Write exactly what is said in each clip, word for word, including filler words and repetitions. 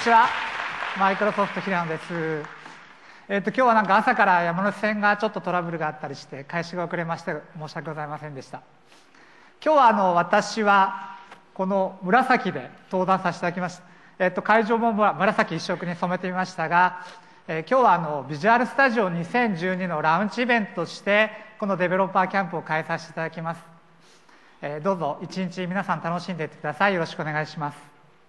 ちは、マイクロソフト平野です。えっと今日はなんか朝から山手線がちょっとトラブルがあったりして開始が遅れまして申し訳ございませんでした。今日はあの私はこの紫で登壇させていただきました。えっと会場も紫一色に染めてみましたが、えー、今日はあのビジュアルスタジオにせんじゅうにのラウンチイベントとしてこのデベロッパーキャンプを開催していただきます。えー、どうぞ一日皆さん楽しんでいってください。よろしくお願いします。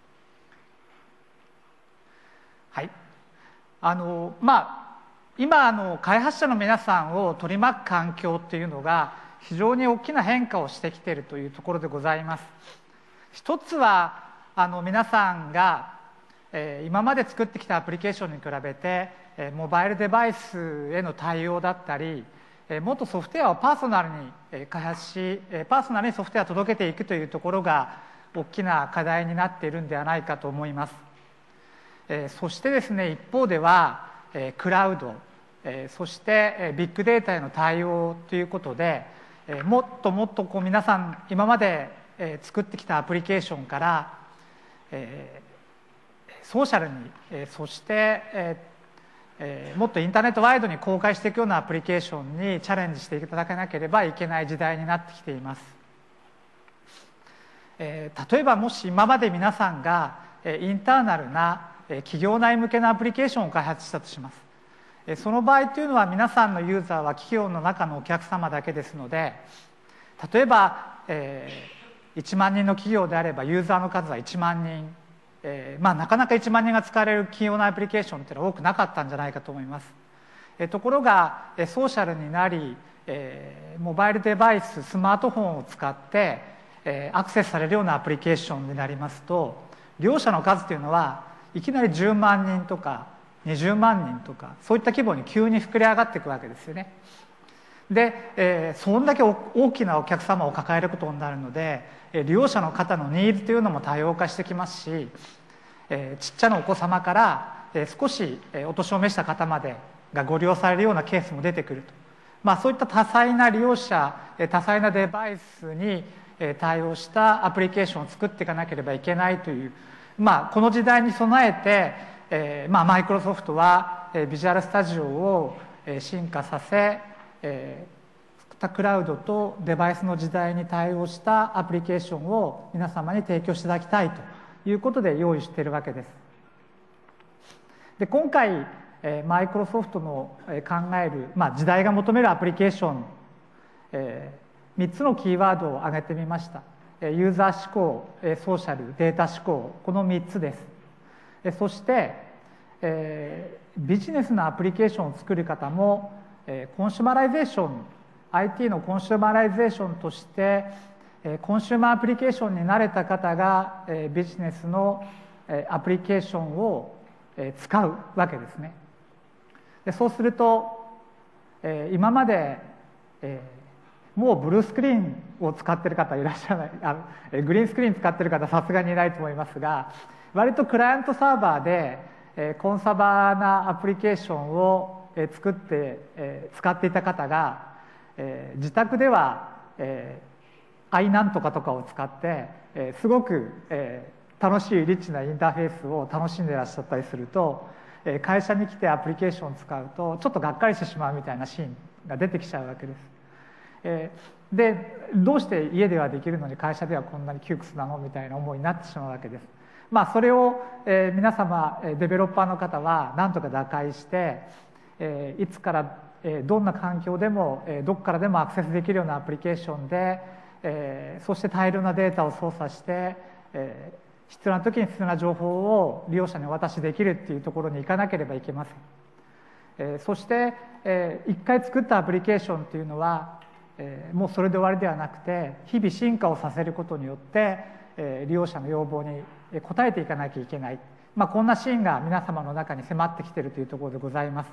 はい、あのまあ今あの開発者の皆さんを取り巻く環境っていうのが非常に大きな変化をしてきているというところでございます。一つはあの皆さんが、えー、今まで作ってきたアプリケーションに比べて、えー、モバイルデバイスへの対応だったり、えー、もっとソフトウェアをパーソナルに、えー、開発し、えー、パーソナルにソフトウェアを届けていくというところが大きな課題になっているんではないかと思います。えー、そしてですね、一方では、えー、クラウド、えー、そして、えー、ビッグデータへの対応ということで、えー、もっともっとこう皆さん今まで、えー、作ってきたアプリケーションから、えー、ソーシャルに、えー、そして、えーえー、もっとインターネットワイドに公開していくようなアプリケーションにチャレンジしていただかなければいけない時代になってきています。えー、例えばもし今まで皆さんが、えー、インターナルな企業内向けのアプリケーションを開発したとします。その場合というのは皆さんのユーザーは企業の中のお客様だけですので、例えば、えー、いちまんにんの企業であればユーザーの数はいちまんにん、えーまあ、なかなかいちまんにんが使われる企業のアプリケーションというのは多くなかったんじゃないかと思います。えところがソーシャルになり、えー、モバイルデバイススマートフォンを使って、えー、アクセスされるようなアプリケーションになりますと、利用者の数というのはいきなりじゅうまんにんとかにじゅうまんにんとかそういった規模に急に膨れ上がっていくわけですよね。で、えー、そんだけ大きなお客様を抱えることになるので、利用者の方のニーズというのも多様化してきますし、えー、ちっちゃなお子様から、えー、少しお年を召した方までがご利用されるようなケースも出てくると、まあ、そういった多彩な利用者多彩なデバイスに対応したアプリケーションを作っていかなければいけないという、まあ、この時代に備えて、えーまあ、マイクロソフトは、えー、ビジュアルスタジオを、えー、進化させ、えー、クラウドとデバイスの時代に対応したアプリケーションを皆様に提供していただきたいということで用意しているわけです。で今回、えー、マイクロソフトの考える、まあ、時代が求めるアプリケーション、えー、みっつのキーワードを挙げてみました。ユーザー思考、ソーシャル、データ思考、このみっつです。そして、えー、ビジネスのアプリケーションを作る方も、えー、コンシュマライゼーション、アイティー のコンシュマライゼーションとして、えー、コンシューマーアプリケーションに慣れた方が、えー、ビジネスの、えー、アプリケーションを、えー、使うわけですね。でそうすると、えー、今まで、えーもうブルースクリーンを使っている方いらっしゃらない、あグリーンスクリーン使っている方さすがにいないと思いますが、割とクライアントサーバーで、えー、コンサバなアプリケーションを、えー、作って、えー、使っていた方が、えー、自宅では、えー、i なんとかとかを使って、えー、すごく、えー、楽しいリッチなインターフェースを楽しんでいらっしゃったりすると、えー、会社に来てアプリケーションを使うとちょっとがっかりしてしまうみたいなシーンが出てきちゃうわけです。でどうして家ではできるのに会社ではこんなに窮屈なのみたいな思いになってしまうわけです。まあそれを、えー、皆様デベロッパーの方は何とか打開して、えー、いつから、えー、どんな環境でも、えー、どこからでもアクセスできるようなアプリケーションで、えー、そして大量なデータを操作して、えー、必要な時に必要な情報を利用者にお渡しできるっていうところに行かなければいけません。えー、そして、えー、一回作ったアプリケーションっていうのはえー、もうそれで終わりではなくて日々進化をさせることによって、えー、利用者の要望に応えていかなきゃいけない、まあ、こんなシーンが皆様の中に迫ってきているというところでございます。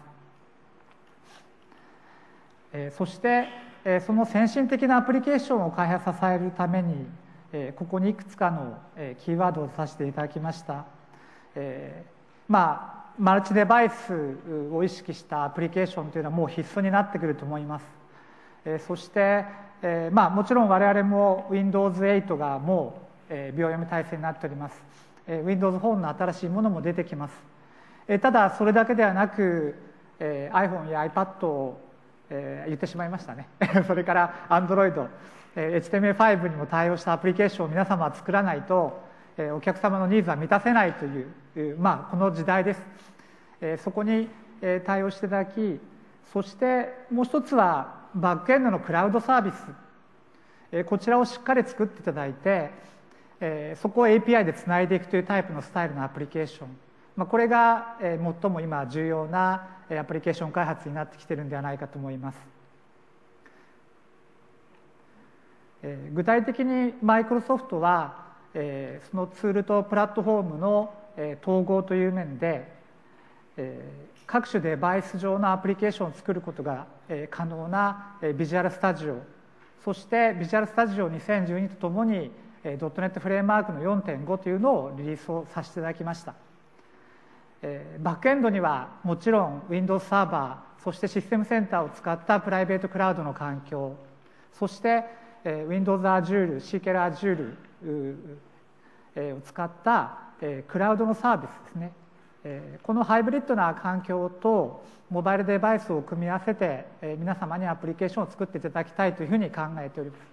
えー、そして、えー、その先進的なアプリケーションを開発させるために、えー、ここにいくつかの、えー、キーワードをさせていただきました。えー、まあマルチデバイスを意識したアプリケーションというのはもう必須になってくると思います。そして、まあ、もちろん我々も ウィンドウズエイト がもう秒読み体制になっております。 Windows フォンの新しいものも出てきます。ただそれだけではなく iPhone や iPad を言ってしまいましたねそれから Android、エイチティーエムエルファイブ にも対応したアプリケーションを皆様は作らないとお客様のニーズは満たせないという、まあ、この時代です。そこに対応していただき、そしてもう一つはバックエンドのクラウドサービス、こちらをしっかり作っていただいて、そこを エーピーアイ でつないでいくというタイプのスタイルのアプリケーション、まあ、これが最も今重要なアプリケーション開発になってきているのではないかと思います。具体的にマイクロソフトはそのツールとプラットフォームの統合という面で各種デバイス上のアプリケーションを作ることが可能なビジュアルスタジオ、そしてビジュアルスタジオにせんじゅうにとともに ドットネット フレームワークの よんてんご というのをリリースをさせていただきました。バックエンドにはもちろん Windows サーバー、そしてシステムセンターを使ったプライベートクラウドの環境、そして Windows Azure、シーケル Azure を使ったクラウドのサービスですね。このハイブリッドな環境とモバイルデバイスを組み合わせて皆様にアプリケーションを作っていただきたいというふうに考えております。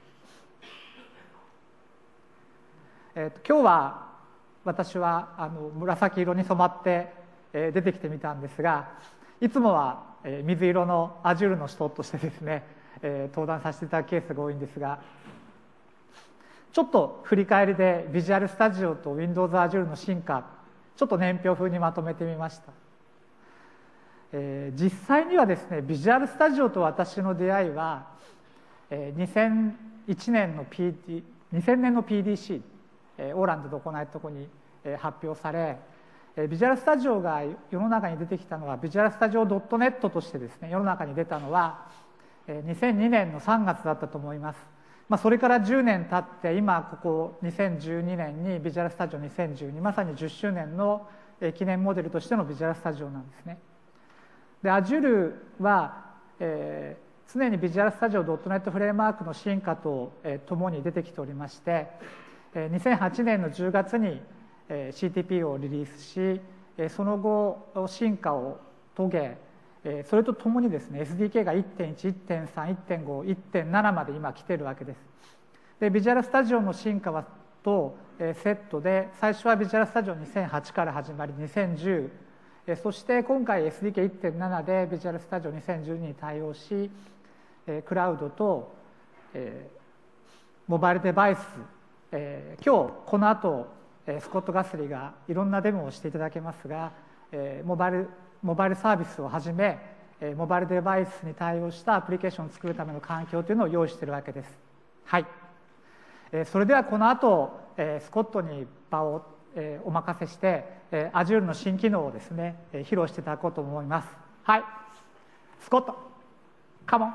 えー、と今日は私はあの紫色に染まって出てきてみたんですが、いつもは水色の Azure の人としてですね登壇させていただくケースが多いんですが、ちょっと振り返りでビジュアルスタジオと Windows Azure の進化、ちょっと年表風にまとめてみました。えー、実際にはですねビジュアルスタジオと私の出会いは、えー、にせんいちねんの ピーディー、にせんねんの ピーディーシー、えー、オーランドで行われたところに、えー、発表され、えー、ビジュアルスタジオが世の中に出てきたのはビジュアルスタジオ ドットネット としてですね世の中に出たのは、えー、にせんにねんのさんがつだったと思います。まあ、それからじゅうねん経って今ここにせんじゅうにねんにビジュアルスタジオにせんじゅうに、まさにじゅっしゅうねんの記念モデルとしてのビジュアルスタジオなんですね。で Azure は、えー、常にビジュアルスタジオ ドットネット フレームワークの進化と、えー、ともに出てきておりまして、えー、にせんはちねんのじゅうがつに、えー、シーティーピー をリリースし、えー、その後進化を遂げ、えー、それとともにですね エスディーケー が いってんいち、いってんさん、いってんご、いってんなな まで今来てるわけです。でビジュアルスタジオの進化はと、えー、セットで最初はビジュアルスタジオにせんはちから始まりにせんじゅう、そして今回 エスディーケーいってんなな でビジュアルスタジオにせんじゅうにに対応し、クラウドとモバイルデバイス、今日この後スコット・ガスリーがいろんなデモをしていただけますが、モバイル、モバイルサービスをはじめモバイルデバイスに対応したアプリケーションを作るための環境というのを用意しているわけです。はい、それではこの後スコットに場をお任せして Azure の新機能をですね披露していただこうと思います。はい、スコット、カモン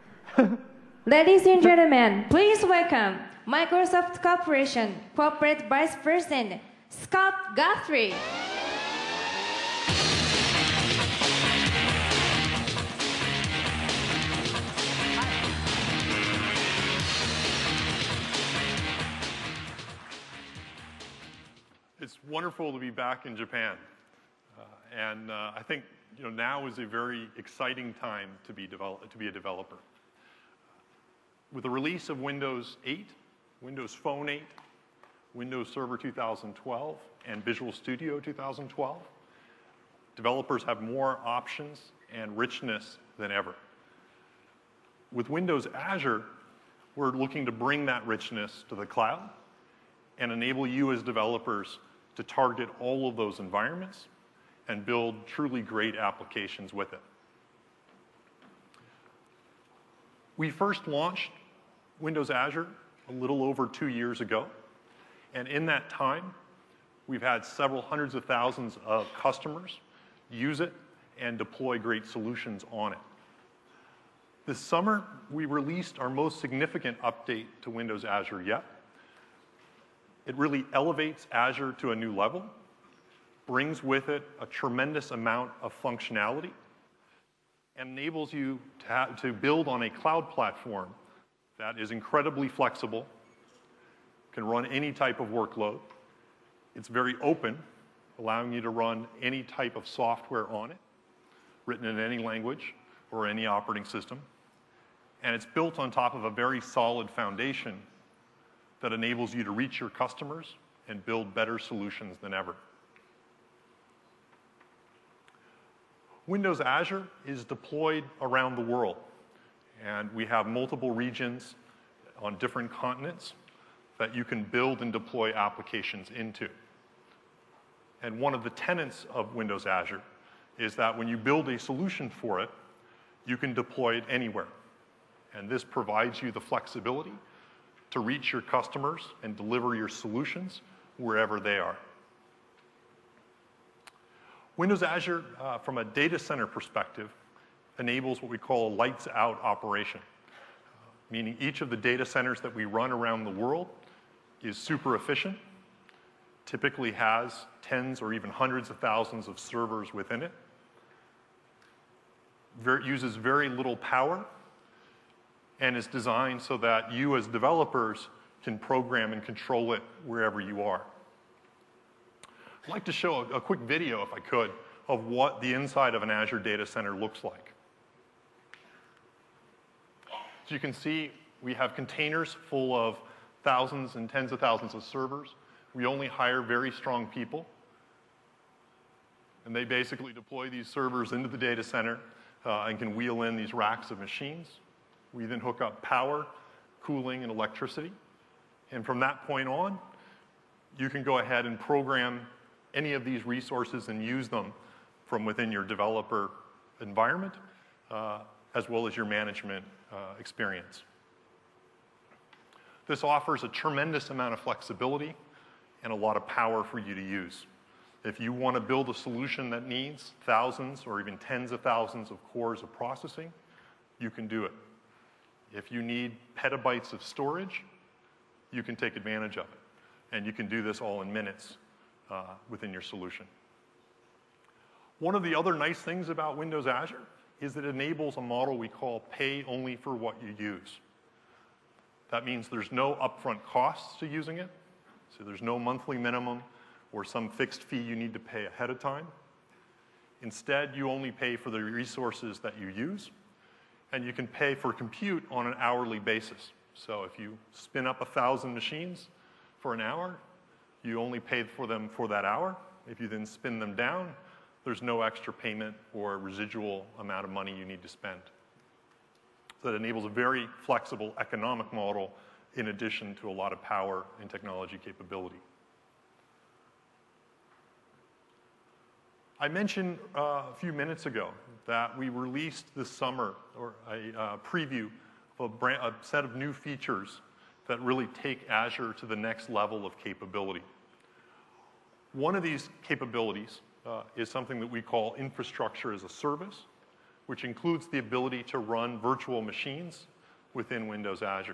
Ladies and gentlemen, please welcome Microsoft Corporation Corporate Vice President Scott Guthrie. It's wonderful to be back in Japan, uh, and uh, I think you know now is a very exciting time to be develop to be a developer. With the release of Windows eight, Windows Phone eight, Windows Server two thousand twelve, and Visual Studio two thousand twelve, developers have more options and richness than ever. With Windows Azure, we're looking to bring that richness to the cloud and enable you as developers to target all of those environments and build truly great applications with it. We first launched Windows Azure a little over two years ago, and in that time, we've had several hundreds of thousands of customers use it and deploy great solutions on it. This summer, we released our most significant update to Windows Azure yet. It really elevates Azure to a new level, brings with it a tremendous amount of functionality, and enables you to, have, to build on a cloud platform that is incredibly flexible, can run any type of workload, It's very open, allowing you to run any type of software on it, written in any language or any operating system. And it's built on top of a very solid foundation that enables you to reach your customers and build better solutions than ever. Windows Azure is deployed around the world, and we have multiple regions on different continents that you can build and deploy applications into. And one of the tenets of Windows Azure is that when you build a solution for it, you can deploy it anywhere. And this provides you the flexibility to reach your customers and deliver your solutions wherever they are. Windows Azure, uh, from a data center perspective, enables what we call a lights-out operation, uh, meaning each of the data centers that we run around the world is super efficient, typically has tens or even hundreds of thousands of servers within it, Ver- uses very little power, and is designed so that you as developers can program and control it wherever you are. I'd like to show a, a quick video, if I could, of what the inside of an Azure data center looks like. As you can see, we have containers full of thousands and tens of thousands of servers. We only hire very strong people, and they basically deploy these servers into the data center uh, and can wheel in these racks of machines. We then hook up power, cooling, and electricity. And from that point on, you can go ahead and program any of these resources and use them from within your developer environment, uh, as well as your management uh, experience. This offers a tremendous amount of flexibility and a lot of power for you to use. If you want to build a solution that needs thousands or even tens of thousands of cores of processing, you can do it. If you need petabytes of storage, you can take advantage of it. And you can do this all in minutes uh, within your solution. One of the other nice things about Windows Azure is that it enables a model we call pay only for what you use. That means there's no upfront costs to using it. So there's no monthly minimum or some fixed fee you need to pay ahead of time. Instead, you only pay for the resources that you use, and you can pay for compute on an hourly basis. So if you spin up a thousand machines for an hour, you only pay for them for that hour. If you then spin them down, there's no extra payment or residual amount of money you need to spend. So that enables a very flexible economic model in addition to a lot of power and technology capability. I mentioned uh, a few minutes ago that we released this summer or a uh, preview of a, brand, a set of new features that really take Azure to the next level of capability. One of these capabilities uh, is something that we call infrastructure as a service, which includes the ability to run virtual machines within Windows Azure.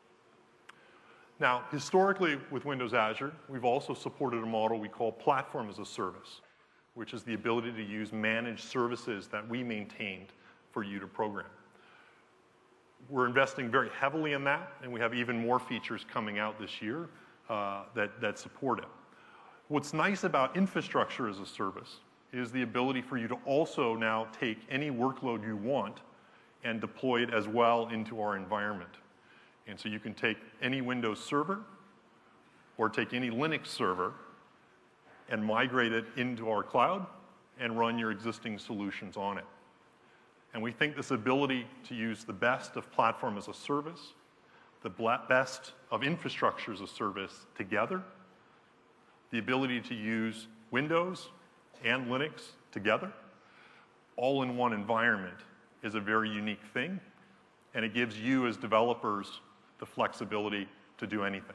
Now, historically with Windows Azure, we've also supported a model we call platform as a service, which is the ability to use managed services that we maintained for you to program. We're investing very heavily in that, and we have even more features coming out this year uh, that, that support it. What's nice about infrastructure as a service is the ability for you to also now take any workload you want and deploy it as well into our environment. And so you can take any Windows server or take any Linux server and migrate it into our cloud and run your existing solutions on it. And we think this ability to use the best of platform as a service, the best of infrastructure as a service together, the ability to use Windows and Linux together, all in one environment, is a very unique thing, and it gives you as developers the flexibility to do anything.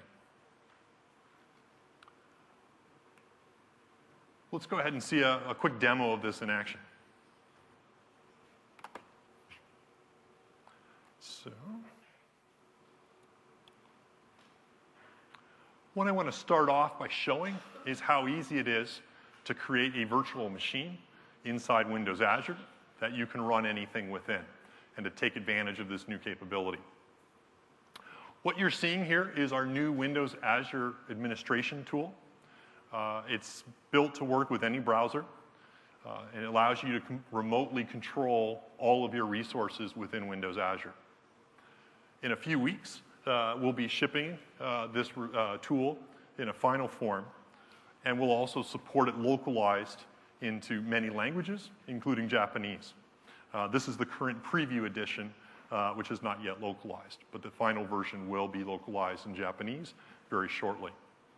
Let's go ahead and see a, a quick demo of this in action. So, what I want to start off by showing is how easy it is to create a virtual machine inside Windows Azure that you can run anything within and to take advantage of this new capability. What you're seeing here is our new Windows Azure administration tool. Uh, it's built to work with any browser, uh, and it allows you to com- remotely control all of your resources within Windows Azure. In a few weeks, uh, we'll be shipping uh, this uh, tool in a final form, and we'll also support it localized into many languages, including Japanese. Uh, this is the current preview edition, uh, which is not yet localized, but the final version will be localized in Japanese very shortly.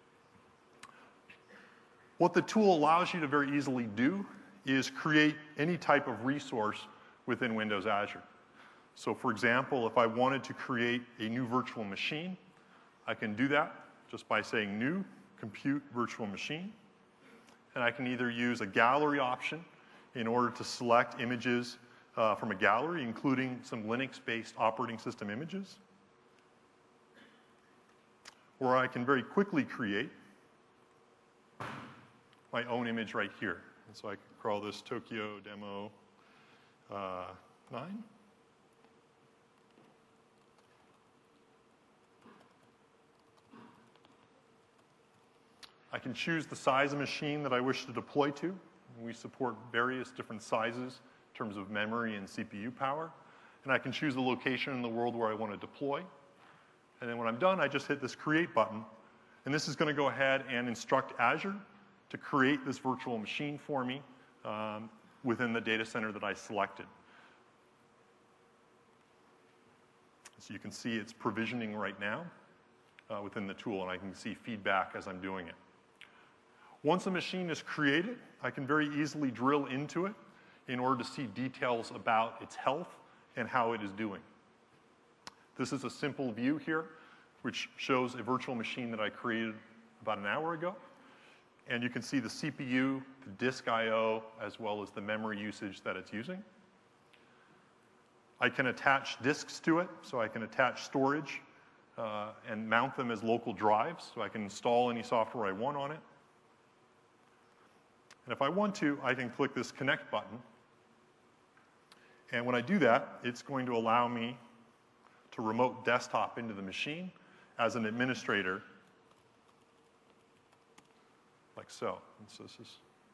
What the tool allows you to very easily do is create any type of resource within Windows Azure. So for example, if I wanted to create a new virtual machine, I can do that just by saying new, compute virtual machine. And I can either use a gallery option in order to select images uh, from a gallery, including some Linux-based operating system images. Or I can very quickly create my own image right here. And so I can call this Tokyo Demo uh, nine. I can choose the size of machine that I wish to deploy to. We support various different sizes in terms of memory and C P U power. And I can choose the location in the world where I want to deploy. And then when I'm done, I just hit this Create button. And this is going to go ahead and instruct Azure to create this virtual machine for me um, within the data center that I selected. So you can see it's provisioning right now uh, within the tool, and I can see feedback as I'm doing it. Once a machine is created, I can very easily drill into it in order to see details about its health and how it is doing. This is a simple view here, which shows a virtual machine that I created about an hour ago. And you can see the C P U, the disk I O, as well as the memory usage that it's using. I can attach disks to it, so I can attach storage uh, and mount them as local drives, so I can install any software I want on it. And if I want to, I can click this Connect button. And when I do that, it's going to allow me to remote desktop into the machine as an administrator, like so. And so this is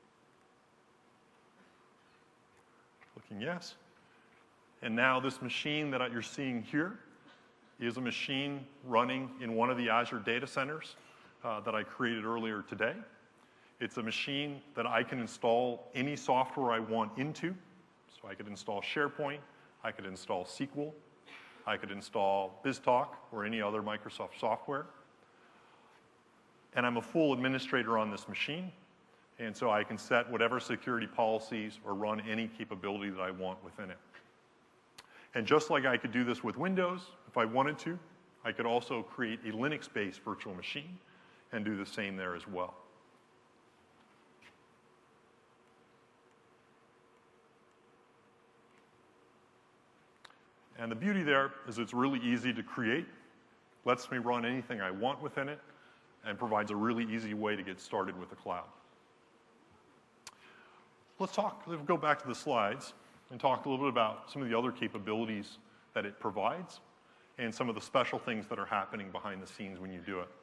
clicking yes. And now this machine that you're seeing here is a machine running in one of the Azure data centers uh, that I created earlier today. It's a machine that I can install any software I want into. So I could install SharePoint, I could install S Q L, I could install BizTalk or any other Microsoft software. And I'm a full administrator on this machine, and so I can set whatever security policies or run any capability that I want within it. And just like I could do this with Windows, if I wanted to, I could also create a Linux-based virtual machine and do the same there as well. And the beauty there is it's really easy to create, lets me run anything I want within it, and provides a really easy way to get started with the cloud. Let's talk, let's go back to the slides and talk a little bit about some of the other capabilities that it provides and some of the special things that are happening behind the scenes when you do it.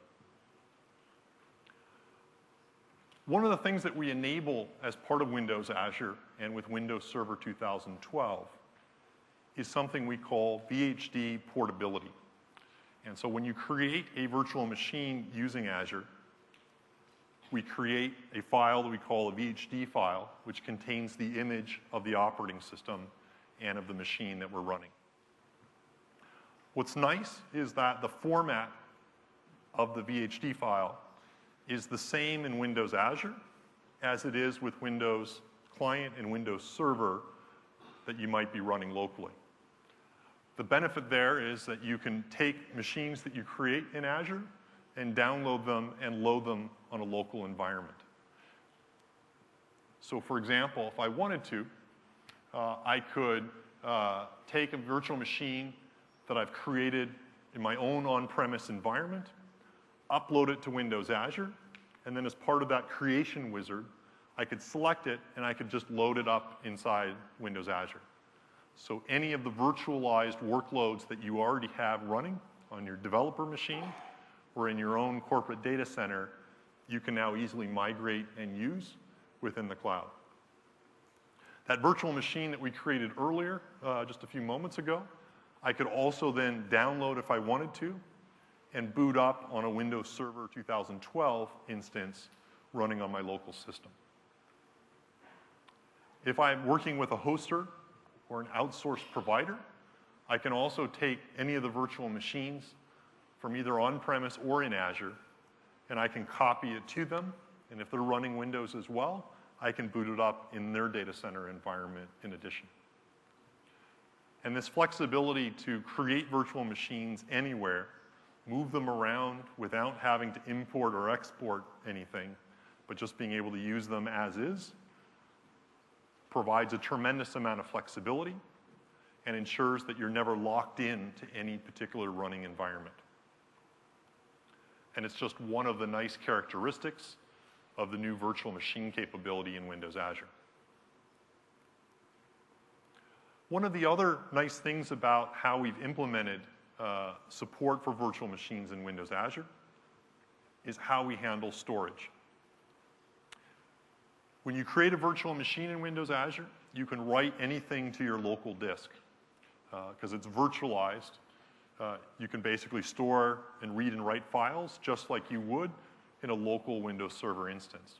One of the things that we enable as part of Windows Azure and with Windows Server two thousand twelve is something we call V H D portability. And so when you create a virtual machine using Azure, we create a file that we call a V H D file, which contains the image of the operating system and of the machine that we're running. What's nice is that the format of the V H D file is the same in Windows Azure as it is with Windows Client and Windows Server that you might be running locally. The benefit there is that you can take machines that you create in Azure and download them and load them on a local environment. So for example, if I wanted to, uh, I could uh, take a virtual machine that I've created in my own on-premise environment, upload it to Windows Azure, and then as part of that creation wizard, I could select it and I could just load it up inside Windows Azure. So any of the virtualized workloads that you already have running on your developer machine or in your own corporate data center, you can now easily migrate and use within the cloud. That virtual machine that we created earlier, uh, just a few moments ago, I could also then download if I wanted to and boot up on a Windows Server two thousand twelve instance running on my local system. If I'm working with a hoster or an outsourced provider, I can also take any of the virtual machines from either on-premise or in Azure, and I can copy it to them. And if they're running Windows as well, I can boot it up in their data center environment in addition. And this flexibility to create virtual machines anywhere, move them around without having to import or export anything, but just being able to use them as is, provides a tremendous amount of flexibility and ensures that you're never locked in to any particular running environment. And it's just one of the nice characteristics of the new virtual machine capability in Windows Azure. One of the other nice things about how we've implemented uh, support for virtual machines in Windows Azure is how we handle storage. When you create a virtual machine in Windows Azure, you can write anything to your local disk because uh, it's virtualized. Uh, you can basically store and read and write files just like you would in a local Windows Server instance.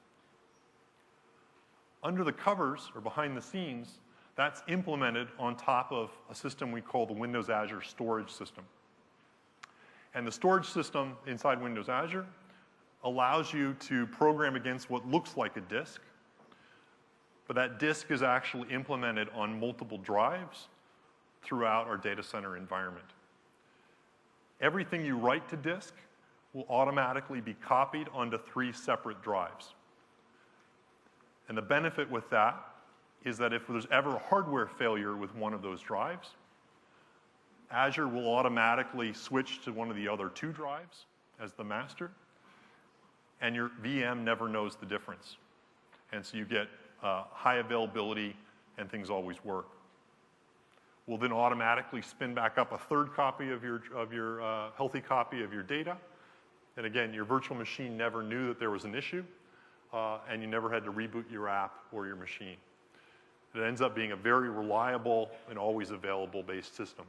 Under the covers, or behind the scenes, that's implemented on top of a system we call the Windows Azure Storage System. And the storage system inside Windows Azure allows you to program against what looks like a disk, but that disk is actually implemented on multiple drives throughout our data center environment. Everything you write to disk will automatically be copied onto three separate drives. And the benefit with that is that if there's ever a hardware failure with one of those drives, Azure will automatically switch to one of the other two drives as the master, and your V M never knows the difference. And so you get uh, high availability and things always work. We'll then automatically spin back up a third copy of your, of your uh, healthy copy of your data. And again, your virtual machine never knew that there was an issue, uh, and you never had to reboot your app or your machine. It ends up being a very reliable and always available based system.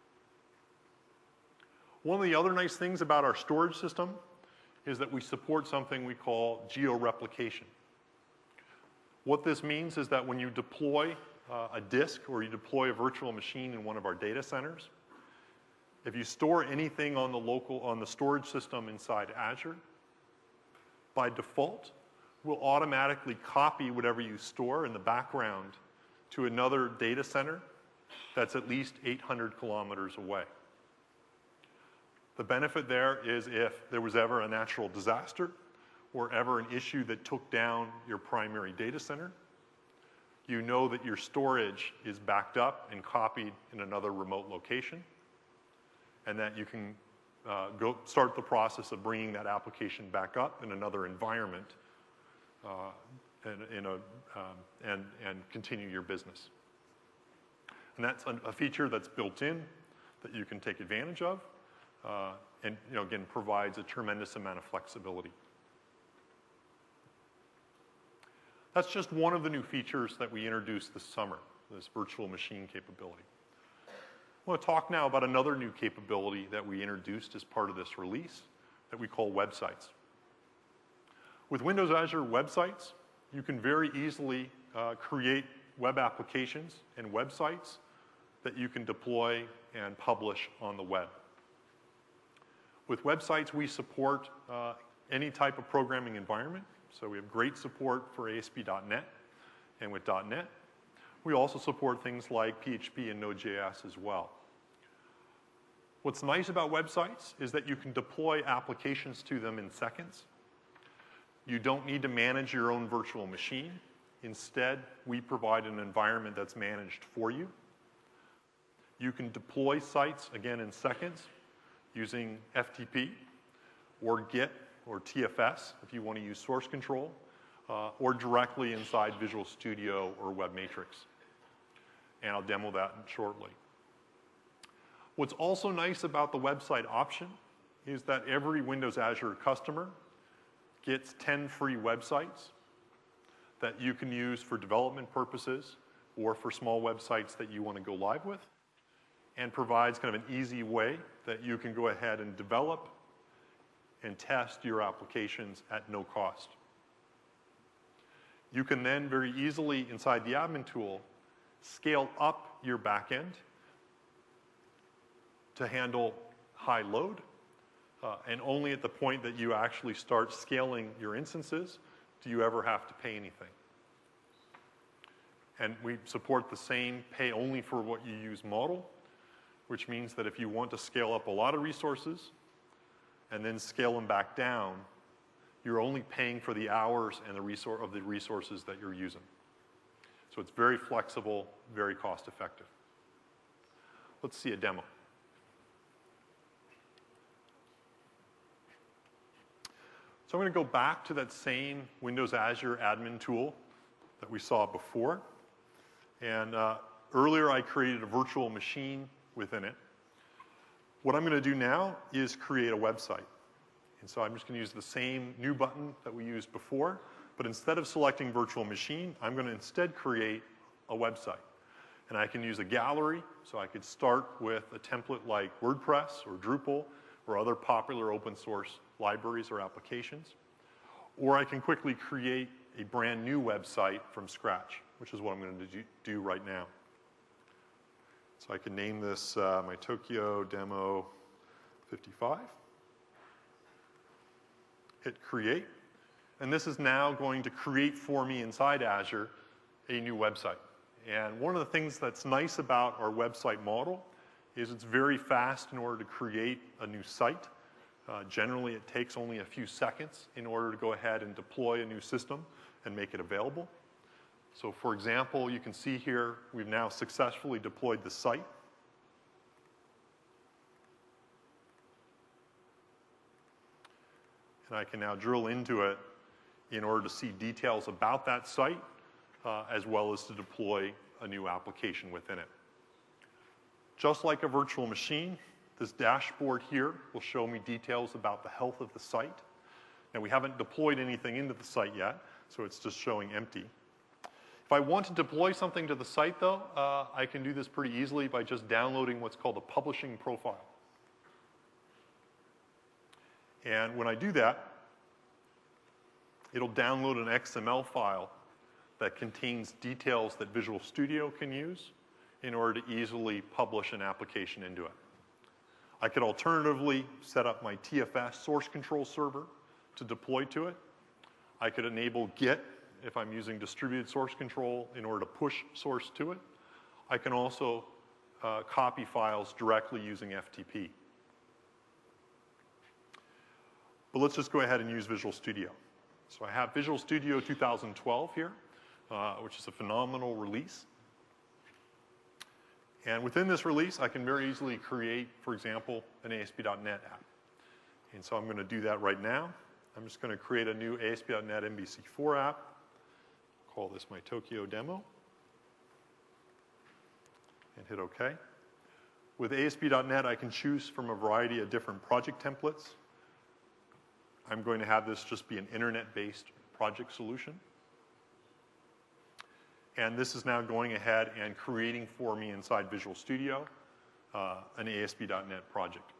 One of the other nice things about our storage system is that we support something we call geo-replication. What this means is that when you deploy uh, a disk or you deploy a virtual machine in one of our data centers, if you store anything on the local, on the storage system inside Azure, by default, we'll automatically copy whatever you store in the background to another data center that's at least eight hundred kilometers away. The benefit there is if there was ever a natural disaster or ever an issue that took down your primary data center, you know that your storage is backed up and copied in another remote location, and that you can uh, go start the process of bringing that application back up in another environment uh, and, in a, um, and, and continue your business. And that's a, a feature that's built in that you can take advantage of, uh, and you know, again, provides a tremendous amount of flexibility. That's just one of the new features that we introduced this summer, this virtual machine capability. I want to talk now about another new capability that we introduced as part of this release that we call websites. With Windows Azure websites, you can very easily uh, create web applications and websites that you can deploy and publish on the web. With websites, we support uh, any type of programming environment. So we have great support for A S P dot net and with .NET. We also support things like P H P and Node dot J S as well. What's nice about websites is that you can deploy applications to them in seconds. You don't need to manage your own virtual machine. Instead, we provide an environment that's managed for you. You can deploy sites, again, in seconds using F T P or Git or T F S if you want to use source control, uh, or directly inside Visual Studio or WebMatrix. And I'll demo that shortly. What's also nice about the website option is that every Windows Azure customer gets ten free websites that you can use for development purposes or for small websites that you want to go live with, and provides kind of an easy way that you can go ahead and develop and test your applications at no cost. You can then very easily, inside the admin tool, scale up your backend to handle high load, uh, and only at the point that you actually start scaling your instances do you ever have to pay anything. And we support the same pay only for what you use model, which means that if you want to scale up a lot of resources and then scale them back down, you're only paying for the hours and the resource of the resources that you're using. So it's very flexible, very cost effective. Let's see a demo. So I'm going to go back to that same Windows Azure admin tool that we saw before. And uh, earlier I created a virtual machine within it. What I'm going to do now is create a website. And so I'm just going to use the same new button that we used before, but instead of selecting virtual machine, I'm going to instead create a website. And I can use a gallery, so I could start with a template like WordPress or Drupal or other popular open source libraries or applications. Or I can quickly create a brand new website from scratch, which is what I'm going to do, do right now. So I can name this uh, my Tokyo Demo fifty-five. Hit create. And this is now going to create for me inside Azure a new website. And one of the things that's nice about our website model is it's very fast in order to create a new site. Uh, generally, it takes only a few seconds in order to go ahead and deploy a new system and make it available. So for example, you can see here we've now successfully deployed the site. And I can now drill into it in order to see details about that site, uh, as well as to deploy a new application within it. Just like a virtual machine, this dashboard here will show me details about the health of the site. Now, we haven't deployed anything into the site yet, so it's just showing empty. If I want to deploy something to the site, though, uh, I can do this pretty easily by just downloading what's called a publishing profile. And when I do that, it'll download an X M L file that contains details that Visual Studio can use in order to easily publish an application into it. I could alternatively set up my T F S source control server to deploy to it. I could enable Git if I'm using distributed source control in order to push source to it. I can also uh, copy files directly using F T P. But let's just go ahead and use Visual Studio. So I have Visual Studio two thousand twelve here, uh, which is a phenomenal release. And within this release, I can very easily create, for example, an A S P dot net app. And so I'm going to do that right now. I'm just going to create a new A S P dot net M B C four app. Call this my Tokyo Demo. And hit OK. With A S P dot net, I can choose from a variety of different project templates. I'm going to have this just be an internet-based project solution. And this is now going ahead and creating for me inside Visual Studio uh, an A S P dot net project.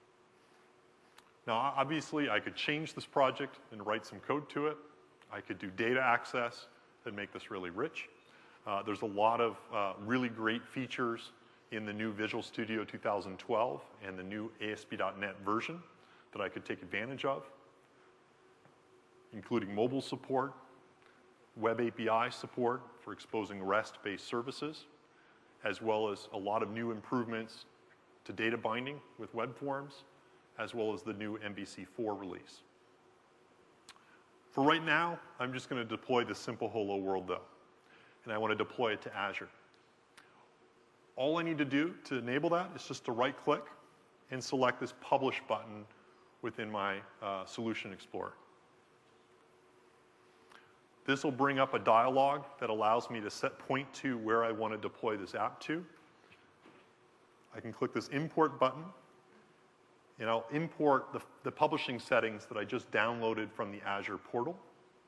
Now, obviously, I could change this project and write some code to it. I could do data access and make this really rich. Uh, there's a lot of uh, really great features in the new Visual Studio two thousand twelve and the new A S P dot net version that I could take advantage of, including mobile support, web A P I support for exposing REST-based services, as well as a lot of new improvements to data binding with web forms, as well as the new M B C four release. For right now, I'm just going to deploy this simple Hello World, though, and I want to deploy it to Azure. All I need to do to enable that is just to right-click and select this Publish button within my uh, Solution Explorer. This will bring up a dialog that allows me to set point to where I want to deploy this app to. I can click this Import button, And I'll import the, the publishing settings that I just downloaded from the Azure portal.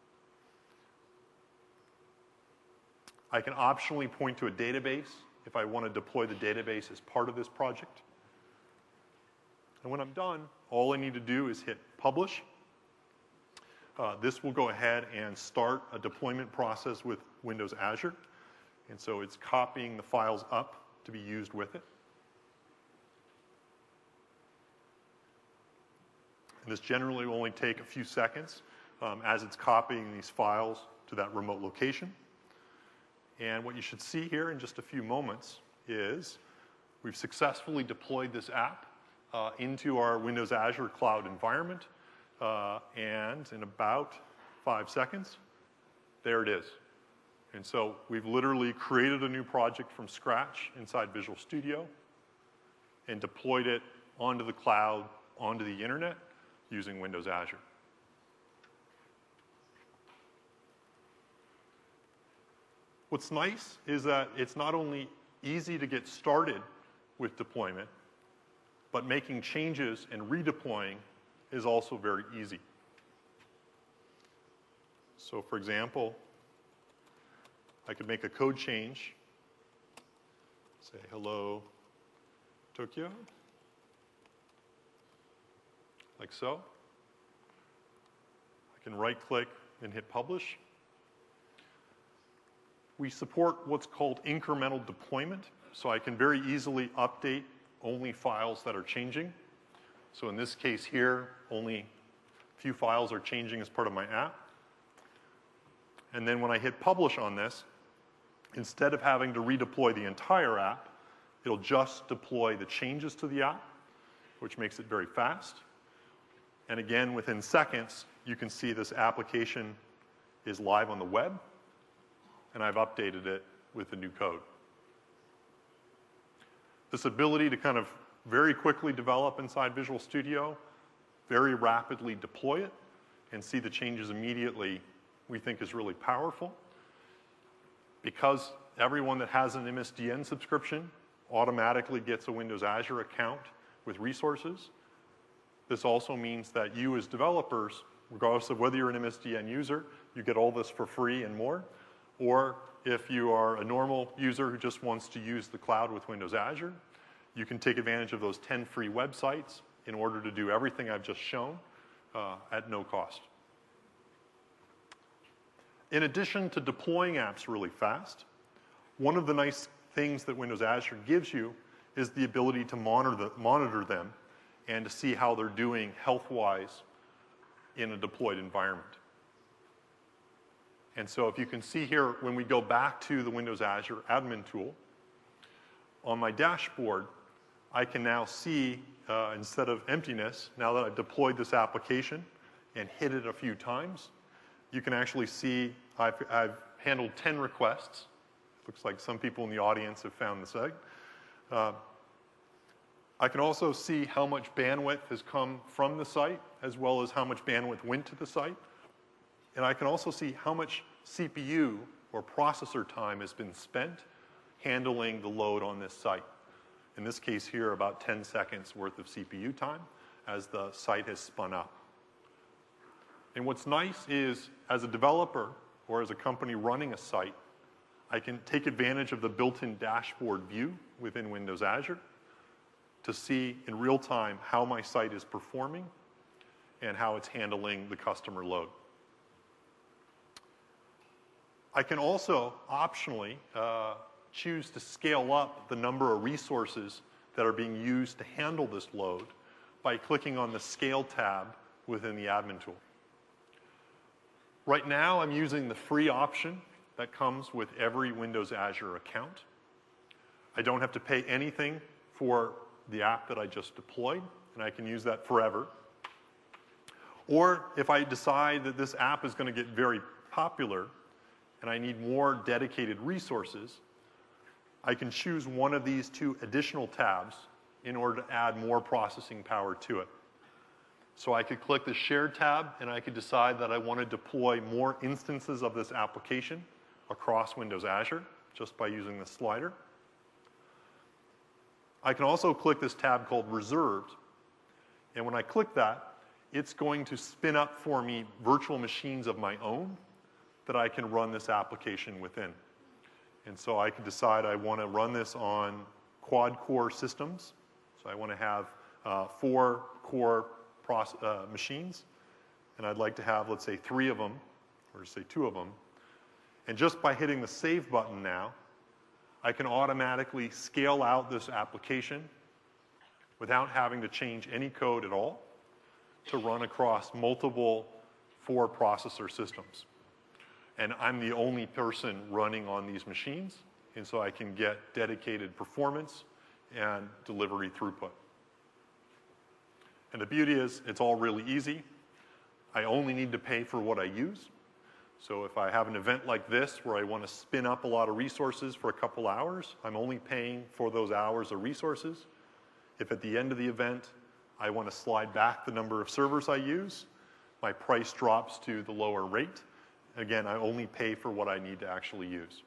I can optionally point to a database if I want to deploy the database as part of this project. And when I'm done, all I need to do is hit publish. Uh, this will go ahead and start a deployment process with Windows Azure. And so it's copying the files up to be used with it. And this generally will only take a few seconds um, as it's copying these files to that remote location. And what you should see here in just a few moments is we've successfully deployed this app uh, into our Windows Azure cloud environment. Uh, and in about five seconds, there it is. And so we've literally created a new project from scratch inside Visual Studio and deployed it onto the cloud, onto the internet, using Windows Azure. What's nice is that it's not only easy to get started with deployment, but making changes and redeploying is also very easy. So for example, I could make a code change, say hello Tokyo, like so. I can right click and hit publish. We support what's called incremental deployment, so I can very easily update only files that are changing. So in this case here, only a few files are changing as part of my app. And then when I hit publish on this, instead of having to redeploy the entire app, it'll just deploy the changes to the app, which makes it very fast. And again, within seconds, you can see this application is live on the web, and I've updated it with the new code. This ability to kind of very quickly develop inside Visual Studio, very rapidly deploy it, and see the changes immediately, we think is really powerful. Because everyone that has an M S D N subscription automatically gets a Windows Azure account with resources, this also means that you as developers, regardless of whether you're an M S D N user, you get all this for free and more, or if you are a normal user who just wants to use the cloud with Windows Azure, you can take advantage of those ten free websites in order to do everything I've just shown uh, at no cost. In addition to deploying apps really fast, one of the nice things that Windows Azure gives you is the ability to monitor, the, monitor them and to see how they're doing health-wise in a deployed environment. And so if you can see here, when we go back to the Windows Azure admin tool, on my dashboard, I can now see, uh, instead of emptiness, now that I've deployed this application and hit it a few times, you can actually see I've, I've handled ten requests. Looks like some people in the audience have found the site. Uh, I can also see how much bandwidth has come from the site, as well as how much bandwidth went to the site. And I can also see how much C P U or processor time has been spent handling the load on this site. In this case here, about ten seconds worth of C P U time as the site has spun up. And what's nice is, as a developer or as a company running a site, I can take advantage of the built-in dashboard view within Windows Azure to see in real time how my site is performing and how it's handling the customer load. I can also optionally uh, choose to scale up the number of resources that are being used to handle this load by clicking on the Scale tab within the admin tool. Right now, I'm using the free option that comes with every Windows Azure account. I don't have to pay anything for the app that I just deployed, and I can use that forever. Or if I decide that this app is going to get very popular and I need more dedicated resources, I can choose one of these two additional tabs in order to add more processing power to it. So I could click the Share tab, and I could decide that I want to deploy more instances of this application across Windows Azure just by using the slider. I can also click this tab called Reserved, And when I click that, it's going to spin up for me virtual machines of my own that I can run this application within. And so I can decide I want to run this on quad-core systems. So I want to have uh, four core process, uh, machines, and I'd like to have, let's say, three of them, or say two of them. And just by hitting the Save button now, I can automatically scale out this application without having to change any code at all to run across multiple four processor systems. And I'm the only person running on these machines, and so I can get dedicated performance and delivery throughput. And the beauty is, it's all really easy. I only need to pay for what I use. So if I have an event like this where I want to spin up a lot of resources for a couple hours, I'm only paying for those hours of resources. If at the end of the event, I want to slide back the number of servers I use, my price drops to the lower rate. Again, I only pay for what I need to actually use.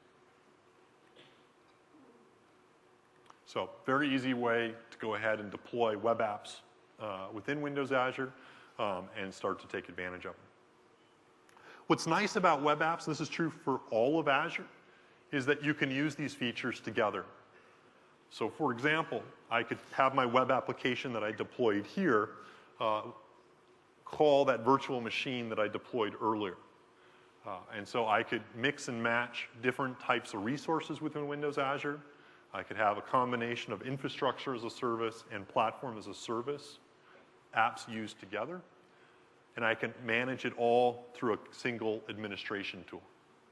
So very easy way to go ahead and deploy web apps uh, within Windows Azure um, and start to take advantage of them. What's nice about web apps, this is true for all of Azure, is that you can use these features together. So for example, I could have my web application that I deployed here uh, call that virtual machine that I deployed earlier. Uh, and so I could mix and match different types of resources within Windows Azure. I could have a combination of infrastructure as a service and platform as a service apps used together. And I can manage it all through a single administration tool.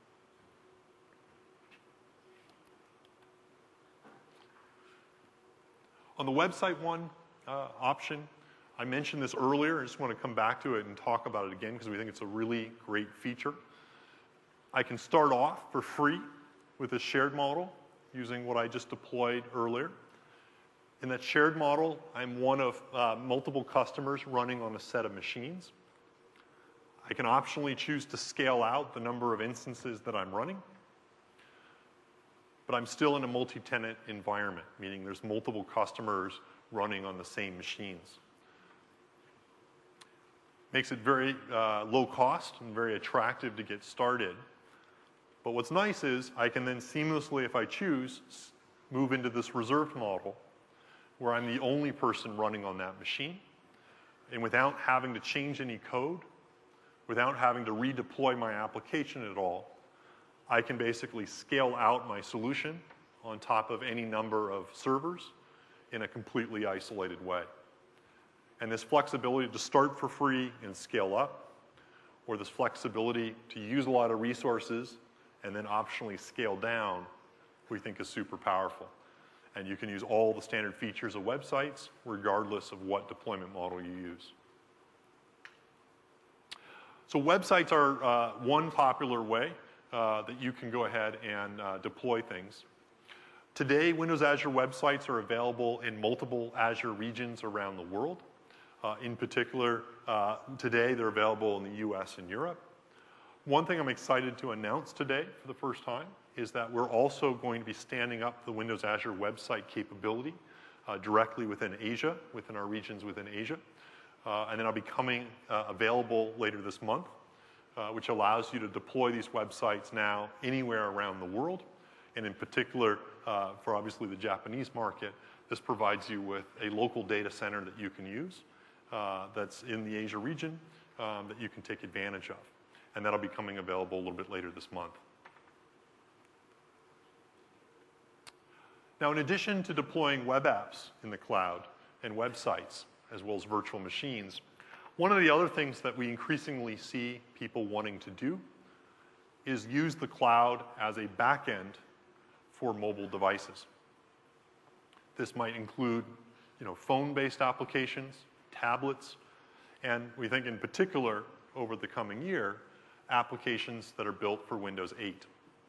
On the website one uh, option, I mentioned this earlier. I just want to come back to it and talk about it again because we think it's a really great feature. I can start off for free with a shared model using what I just deployed earlier. In that shared model, I'm one of uh, multiple customers running on a set of machines. I can optionally choose to scale out the number of instances that I'm running. But I'm still in a multi-tenant environment, meaning there's multiple customers running on the same machines. Makes it very uh, low cost and very attractive to get started. But what's nice is I can then seamlessly, if I choose, move into this reserved model where I'm the only person running on that machine. And without having to change any code, without having to redeploy my application at all, I can basically scale out my solution on top of any number of servers in a completely isolated way. And this flexibility to start for free and scale up, or this flexibility to use a lot of resources and then optionally scale down, we think is super powerful. And you can use all the standard features of websites regardless of what deployment model you use. So websites are uh, one popular way uh, that you can go ahead and uh, deploy things. Today, Windows Azure websites are available in multiple Azure regions around the world. Uh, in particular, uh, today they're available in the U S and Europe. One thing I'm excited to announce today for the first time is that we're also going to be standing up the Windows Azure website capability uh, directly within Asia, within our regions within Asia. Uh, and then I'll be coming uh, available later this month, uh, which allows you to deploy these websites now anywhere around the world. And in particular, uh, for obviously the Japanese market, this provides you with a local data center that you can use uh, that's in the Asia region um, that you can take advantage of. And that'll be coming available a little bit later this month. Now, in addition to deploying web apps in the cloud and websites, as well as virtual machines, one of the other things that we increasingly see people wanting to do is use the cloud as a backend for mobile devices. This might include, you know, phone-based applications, tablets, and we think in particular, over the coming year, applications that are built for Windows eight.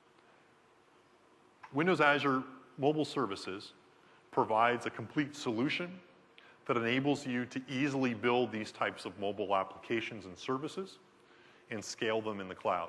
Windows Azure Mobile Services provides a complete solution that enables you to easily build these types of mobile applications and services and scale them in the cloud.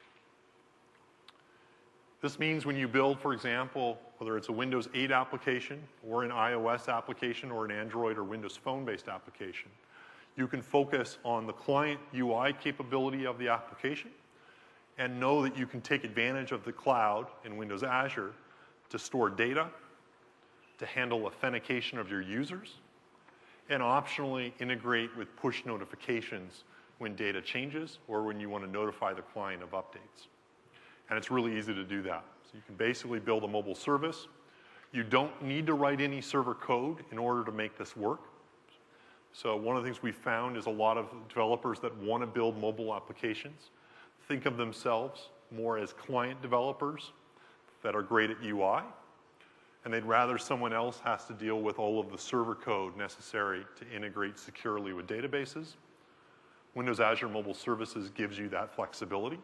This means when you build, for example, whether it's a Windows eight application or an iOS application or an Android or Windows Phone-based application, You can focus on the client U I capability of the application and know that you can take advantage of the cloud in Windows Azure to store data, to handle authentication of your users, and optionally integrate with push notifications when data changes or when you want to notify the client of updates. And it's really easy to do that. So you can basically build a mobile service. You don't need to write any server code in order to make this work. So one of the things we found is a lot of developers that want to build mobile applications think of themselves more as client developers that are great at U I, and they'd rather someone else has to deal with all of the server code necessary to integrate securely with databases. Windows Azure Mobile Services gives you that flexibility.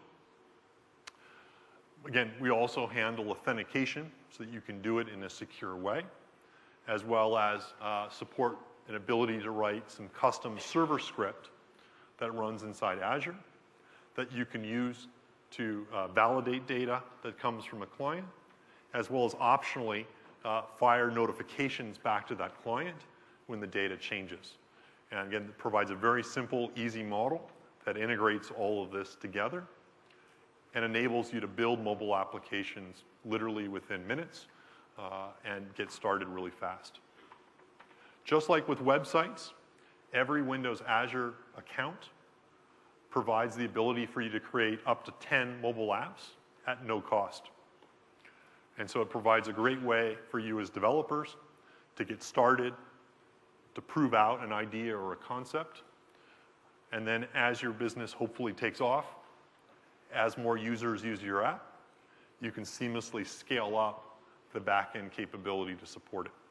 Again, we also handle authentication so that you can do it in a secure way, as well as uh, support an ability to write some custom server script that runs inside Azure that you can use to uh, validate data that comes from a client, as well as optionally uh, fire notifications back to that client when the data changes. And again, it provides a very simple, easy model that integrates all of this together and enables you to build mobile applications literally within minutes uh, and get started really fast. Just like with websites, every Windows Azure account provides the ability for you to create up to ten mobile apps at no cost. And so it provides a great way for you as developers to get started, to prove out an idea or a concept, and then as your business hopefully takes off, as more users use your app, you can seamlessly scale up the back-end capability to support it.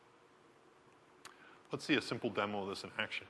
Let's see a simple demo of this in action.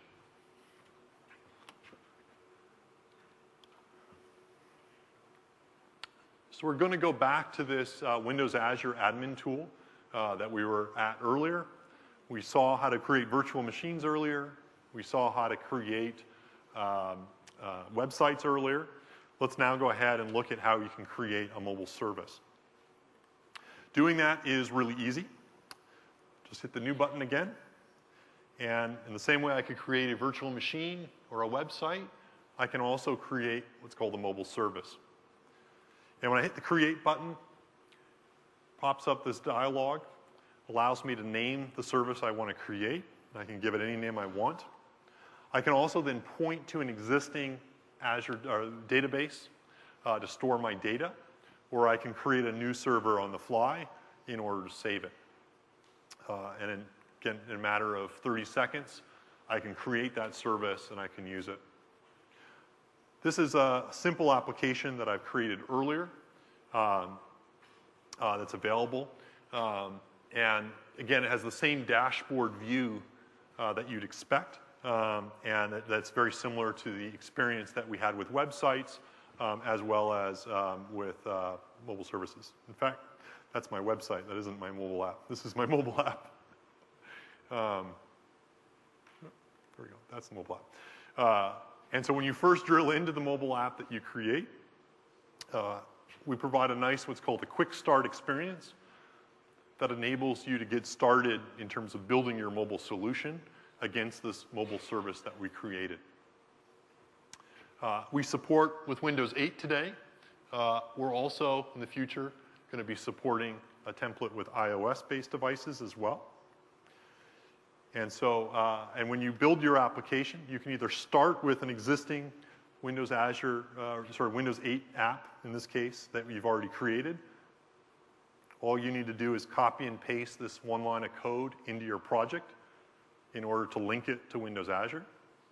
So we're going to go back to this uh, Windows Azure admin tool uh, that we were at earlier. We saw how to create virtual machines earlier. We saw how to create um, uh, websites earlier. Let's now go ahead and look at how you can create a mobile service. Doing that is really easy. Just hit the new button again. And in the same way I could create a virtual machine or a website, I can also create what's called a mobile service. And when I hit the Create button, pops up this dialog, allows me to name the service I want to create. I can give it any name I want. I can also then point to an existing Azure uh, database uh, to store my data, or I can create a new server on the fly in order to save it. Uh, and in, again, in a matter of thirty seconds, I can create that service and I can use it. This is a simple application that I've created earlier um, uh, that's available. Um, and again, it has the same dashboard view uh, that you'd expect. Um, and that, that's very similar to the experience that we had with websites um, as well as um, with uh, mobile services. In fact, that's my website. That isn't my mobile app. This is my mobile app. Um, there we go. That's the mobile app. Uh, And so when you first drill into the mobile app that you create, uh, we provide a nice what's called a quick start experience that enables you to get started in terms of building your mobile solution against this mobile service that we created. Uh, we support with Windows eight today. Uh, we're also in the future going to be supporting a template with iOS-based devices as well. And so, uh, and when you build your application, you can either start with an existing Windows Azure, uh, sort of Windows eight app, in this case, that you've already created. All you need to do is copy and paste this one line of code into your project in order to link it to Windows Azure.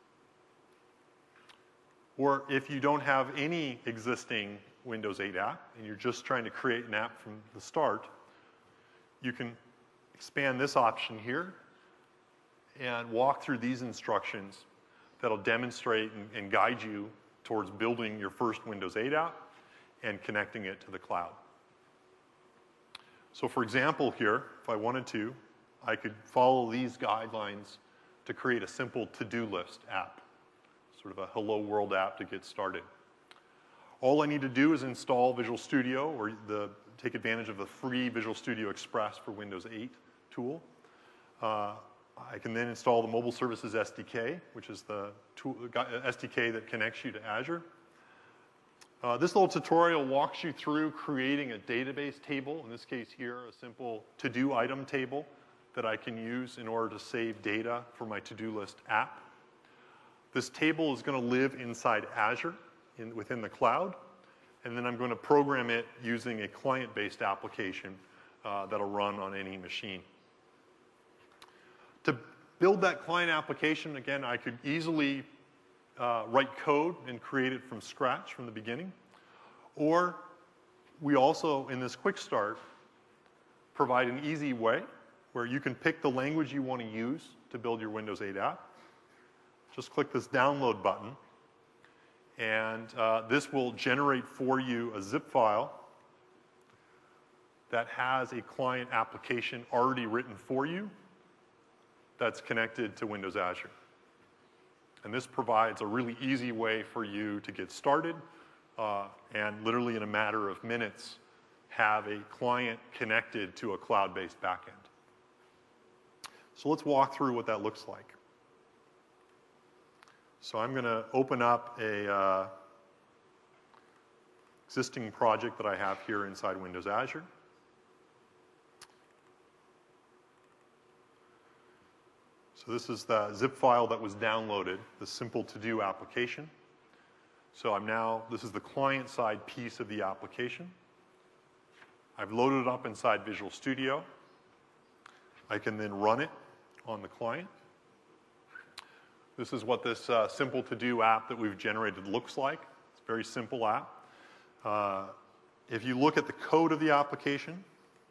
Or if you don't have any existing Windows eight app and you're just trying to create an app from the start, you can expand this option here and walk through these instructions that'll demonstrate and, and guide you towards building your first Windows eight app and connecting it to the cloud. So for example here, if I wanted to, I could follow these guidelines to create a simple to-do list app, sort of a hello world app to get started. All I need to do is install Visual Studio or the, take advantage of the free Visual Studio Express for Windows eight tool. Uh, I can then install the Mobile Services S D K, which is the tool, S D K that connects you to Azure. Uh, this little tutorial walks you through creating a database table, in this case here, a simple to-do item table that I can use in order to save data for my to-do list app. This table is going to live inside Azure in, within the cloud, and then I'm going to program it using a client-based application uh, that'll run on any machine. To build that client application, again, I could easily uh, write code and create it from scratch from the beginning. Or we also, in this quick start, provide an easy way where you can pick the language you want to use to build your Windows eight app. Just click this download button, and uh, this will generate for you a zip file that has a client application already written for you that's connected to Windows Azure. And this provides a really easy way for you to get started uh, and literally in a matter of minutes have a client connected to a cloud-based backend. So let's walk through what that looks like. So I'm going to open up a uh, existing project that I have here inside Windows Azure. So this is the zip file that was downloaded, the simple to-do application. So I'm now, this is the client-side piece of the application. I've loaded it up inside Visual Studio. I can then run it on the client. This is what this uh, simple to-do app that we've generated looks like. It's a very simple app. Uh, if you look at the code of the application,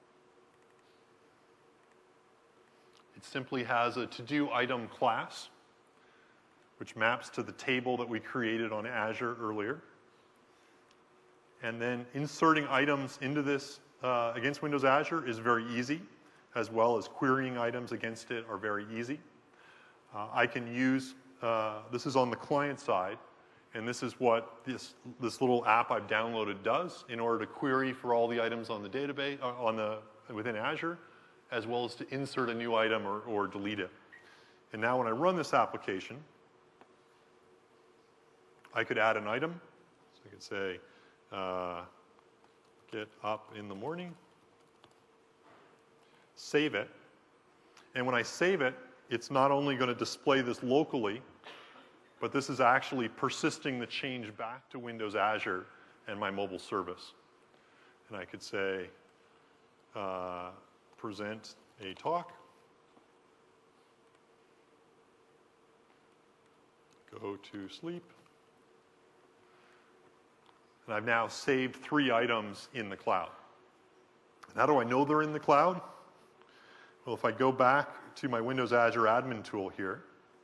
it simply has a to-do item class, which maps to the table that we created on Azure earlier. And then inserting items into this uh, against Windows Azure is very easy, as well as querying items against it are very easy. Uh, I can use, uh, this is on the client side, and this is what this, this little app I've downloaded does in order to query for all the items on the database, uh, on the, within Azure, as well as to insert a new item or, or delete it. And now when I run this application, I could add an item. So I could say, uh, get up in the morning, save it. And when I save it, it's not only going to display this locally, but this is actually persisting the change back to Windows Azure and my mobile service. And I could say, uh, present a talk, go to sleep, and I've now saved three items in the cloud. And how do I know they're in the cloud? Well, if I go back to my Windows Azure admin tool here,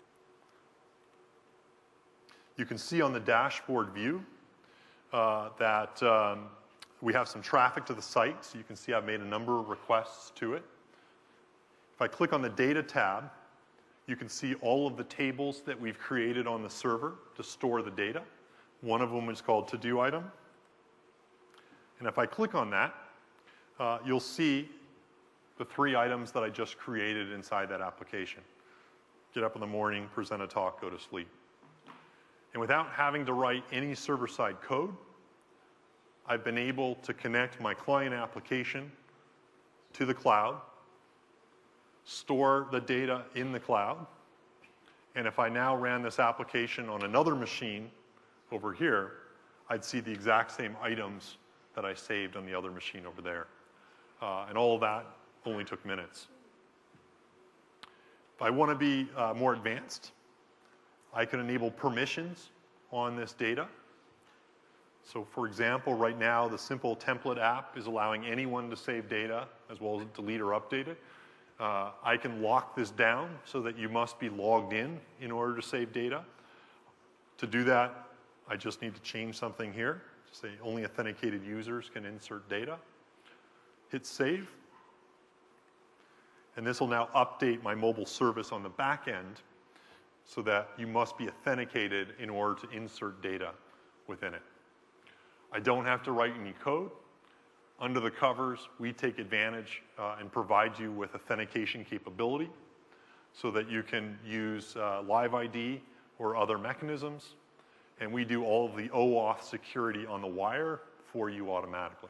you can see on the dashboard view uh, that um, we have some traffic to the site, so you can see I've made a number of requests to it. If I click on the Data tab, you can see all of the tables that we've created on the server to store the data. One of them is called To-Do Item. And if I click on that, uh, you'll see the three items that I just created inside that application. Get up in the morning, present a talk, go to sleep. And without having to write any server-side code, I've been able to connect my client application to the cloud, store the data in the cloud, and if I now ran this application on another machine over here, I'd see the exact same items that I saved on the other machine over there. Uh, and all of that only took minutes. If I want to be uh, more advanced, I can enable permissions on this data. So for example, right now, the simple template app is allowing anyone to save data as well as delete or update it. Uh, I can lock this down so that you must be logged in in order to save data. To do that, I just need to change something here. Say only authenticated users can insert data. Hit save. And this will now update my mobile service on the back end so that you must be authenticated in order to insert data within it. I don't have to write any code. Under the covers, we take advantage uh, and provide you with authentication capability. so that you can use uh, Live I D or other mechanisms. And we do all of the OAuth security on the wire for you automatically.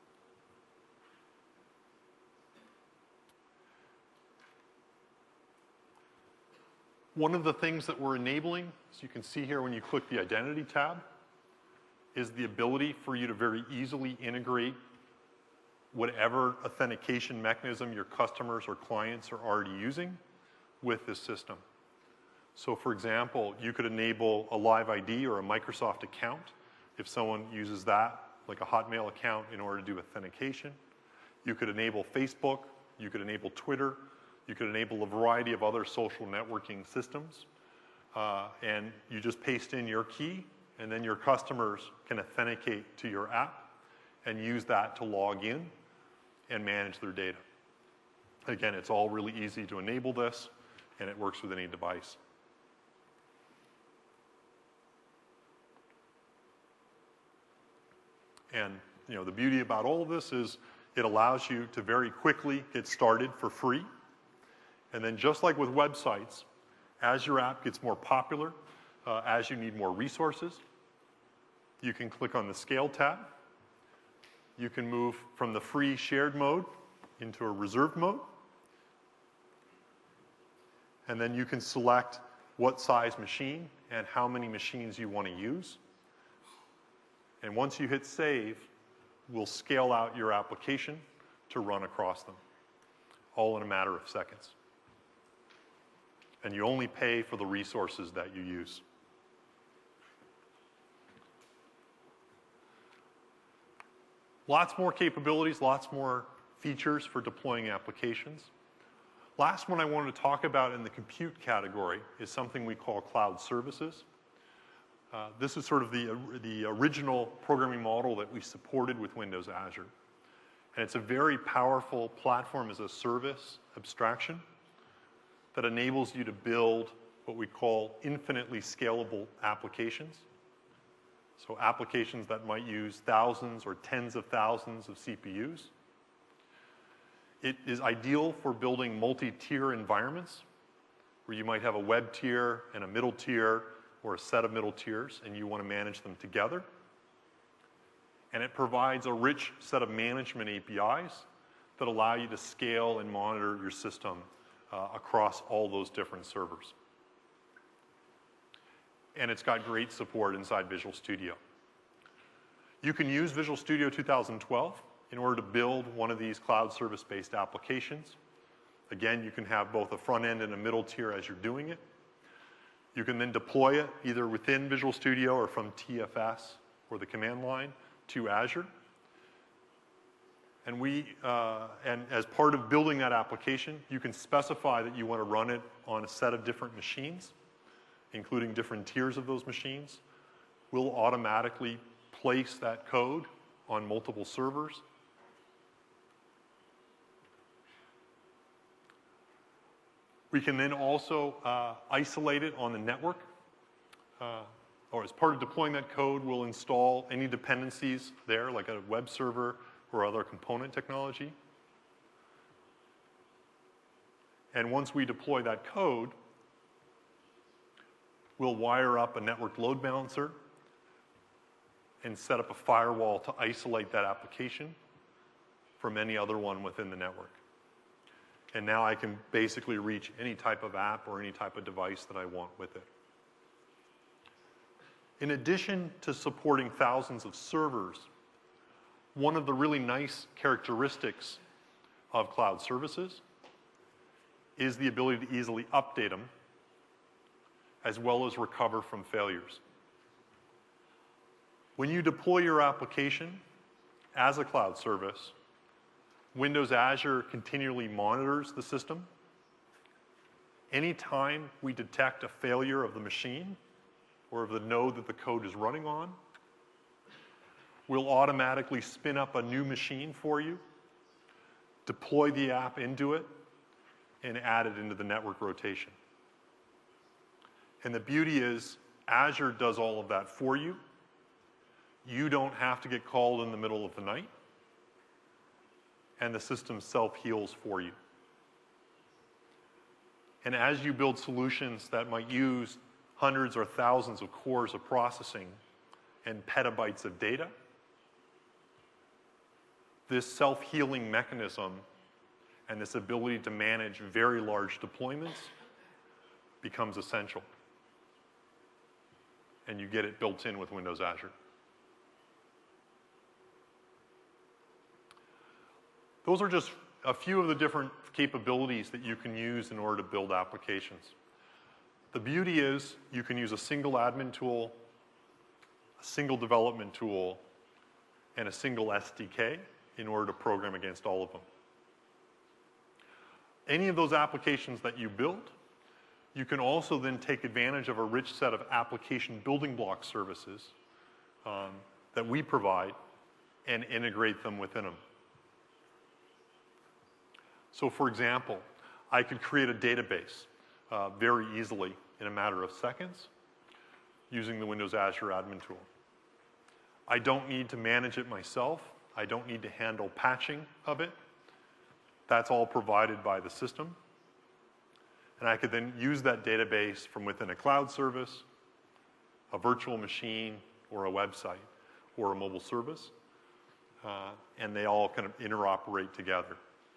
One of the things that we're enabling, as you can see here when you click the Identity tab, is the ability for you to very easily integrate whatever authentication mechanism your customers or clients are already using with this system. So for example, you could enable a Live I D or a Microsoft account if someone uses that, like a Hotmail account, in order to do authentication. You could enable Facebook, you could enable Twitter, you could enable a variety of other social networking systems, uh, and you just paste in your key, and then your customers can authenticate to your app and use that to log in and manage their data. Again, it's all really easy to enable this, and it works with any device. And you know, the beauty about all of this is it allows you to very quickly get started for free. And then just like with websites, as your app gets more popular, uh, as you need more resources, you can click on the Scale tab. You can move from the free shared mode into a reserved mode. And then you can select what size machine and how many machines you want to use. And once you hit save, we'll scale out your application to run across them, all in a matter of seconds. And you only pay for the resources that you use. Lots more capabilities, lots more features for deploying applications. Last one I wanted to talk about in the compute category is something we call cloud services. Uh, this is sort of the, uh, the original programming model that we supported with Windows Azure. And it's a very powerful platform as a service abstraction that enables you to build what we call infinitely scalable applications. So applications that might use thousands or tens of thousands of C P Us. It is ideal for building multi-tier environments where you might have a web tier and a middle tier or a set of middle tiers, and you want to manage them together. And it provides a rich set of management A P Is that allow you to scale and monitor your system uh, across all those different servers. And it's got great support inside Visual Studio. You can use Visual Studio two thousand twelve in order to build one of these cloud service-based applications. Again, you can have both a front end and a middle tier as you're doing it. You can then deploy it either within Visual Studio or from T F S or the command line to Azure. And we, uh, and as part of building that application, you can specify that you want to run it on a set of different machines, including different tiers of those machines. We'll automatically place that code on multiple servers. We can then also uh, isolate it on the network. Uh, or as part of deploying that code, we'll install any dependencies there, like a web server or other component technology. And once we deploy that code, we'll wire up a network load balancer and set up a firewall to isolate that application from any other one within the network. And now I can basically reach any type of app or any type of device that I want with it. In addition to supporting thousands of servers, one of the really nice characteristics of cloud services is the ability to easily update them as well as recover from failures. When you deploy your application as a cloud service, Windows Azure continually monitors the system. Anytime we detect a failure of the machine or of the node that the code is running on, we'll automatically spin up a new machine for you, deploy the app into it, and add it into the network rotation. And the beauty is, Azure does all of that for you. You don't have to get called in the middle of the night, and the system self-heals for you. And as you build solutions that might use hundreds or thousands of cores of processing and petabytes of data, this self-healing mechanism and this ability to manage very large deployments becomes essential. And you get it built in with Windows Azure. Those are just a few of the different capabilities that you can use in order to build applications. The beauty is you can use a single admin tool, a single development tool, and a single S D K in order to program against all of them. Any of those applications that you build, you can also then take advantage of a rich set of application building block services um, that we provide and integrate them within them. So for example, I could create a database uh, very easily in a matter of seconds using the Windows Azure admin tool. I don't need to manage it myself. I don't need to handle patching of it. That's all provided by the system. And I could then use that database from within a cloud service, a virtual machine, or a website, or a mobile service. Uh, and they all kind of interoperate together.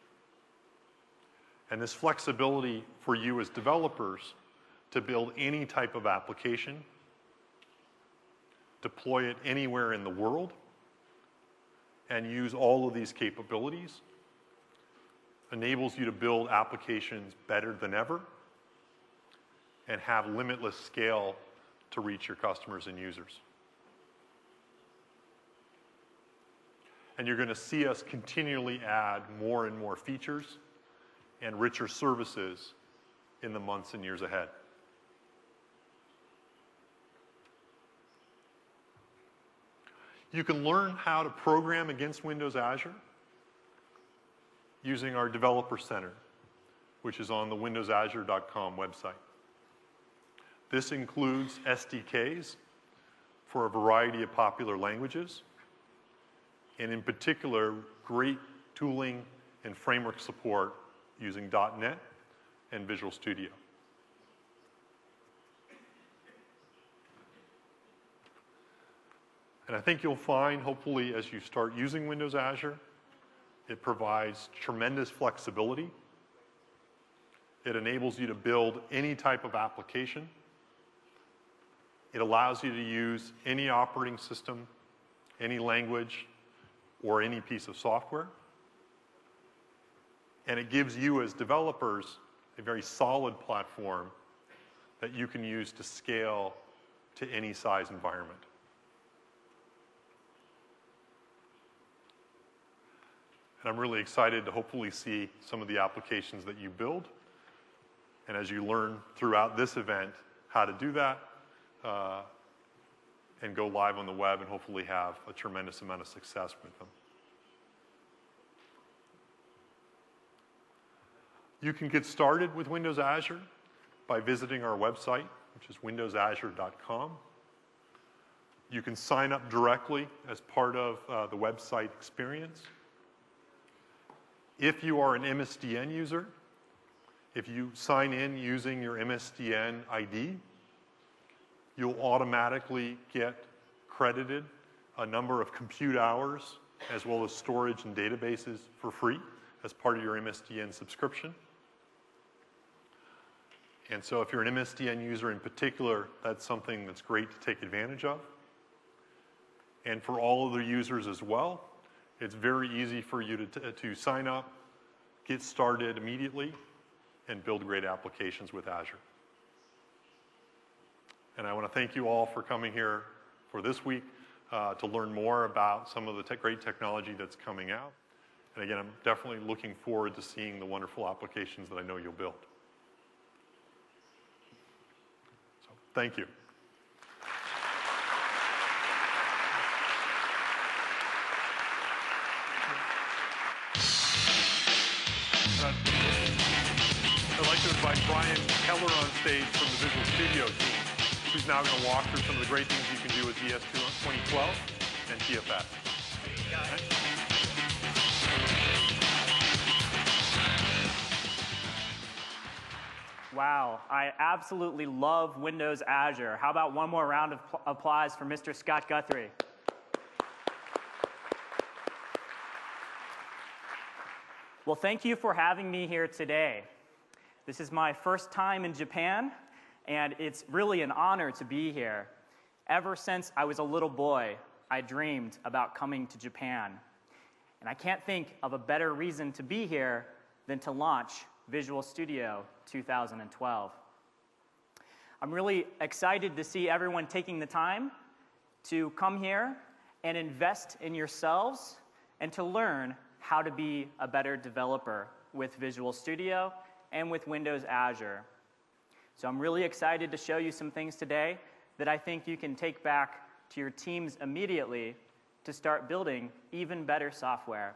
And this flexibility for you as developers to build any type of application, deploy it anywhere in the world, and use all of these capabilities enables you to build applications better than ever and have limitless scale to reach your customers and users. And you're going to see us continually add more and more features and richer services in the months and years ahead. You can learn how to program against Windows Azure using our Developer Center, which is on the windows azure dot com website. This includes S D Ks for a variety of popular languages, and in particular, great tooling and framework support using dot net and Visual Studio. And I think you'll find, hopefully, as you start using Windows Azure, it provides tremendous flexibility. It enables you to build any type of application. It allows you to use any operating system, any language, or any piece of software. And it gives you, as developers, a very solid platform that you can use to scale to any size environment. And I'm really excited to hopefully see some of the applications that you build. And as you learn throughout this event how to do that, uh, and go live on the web and hopefully have a tremendous amount of success with them. You can get started with Windows Azure by visiting our website, which is windows azure dot com. You can sign up directly as part of uh, the website experience. If you are an M S D N user, if you sign in using your M S D N I D, you'll automatically get credited a number of compute hours as well as storage and databases for free as part of your M S D N subscription. And so if you're an M S D N user in particular, that's something that's great to take advantage of. And for all other users as well, it's very easy for you to, to sign up, get started immediately, and build great applications with Azure. And I want to thank you all for coming here for this week uh, to learn more about some of the te- great technology that's coming out. And again, I'm definitely looking forward to seeing the wonderful applications that I know you'll build. So, thank you. I'd like to invite Brian Keller on stage from the Visual Studio team, who's now going to walk through some of the great things you can do with V S twenty twelve and T F S. Okay. Wow, I absolutely love Windows Azure. How about one more round of applause for Mister Scott Guthrie? Well, thank you for having me here today. This is my first time in Japan, and it's really an honor to be here. Ever since I was a little boy, I dreamed about coming to Japan. And I can't think of a better reason to be here than to launch Visual Studio two thousand twelve. I'm really excited to see everyone taking the time to come here and invest in yourselves and to learn how to be a better developer with Visual Studio and with Windows Azure. So I'm really excited to show you some things today that I think you can take back to your teams immediately to start building even better software.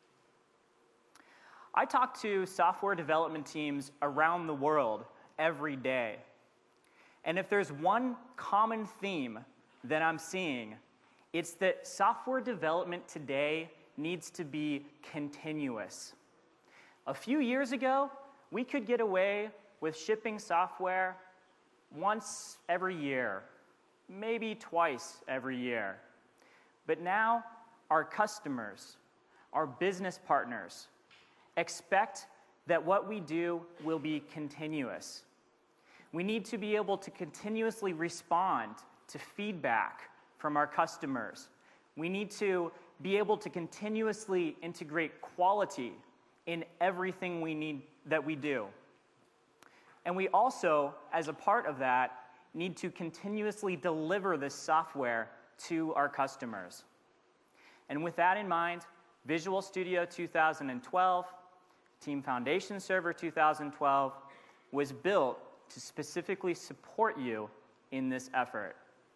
I talk to software development teams around the world every day. And if there's one common theme that I'm seeing, it's that software development today needs to be continuous. A few years ago, we could get away with shipping software once every year, maybe twice every year. But now, our customers, our business partners, expect that what we do will be continuous. We need to be able to continuously respond to feedback from our customers. We need to be able to continuously integrate quality in everything we need that we do. And we also, as a part of that, need to continuously deliver this software to our customers. And with that in mind, Visual Studio two thousand twelve, Team Foundation Server two thousand twelve was built to specifically support you in this effort.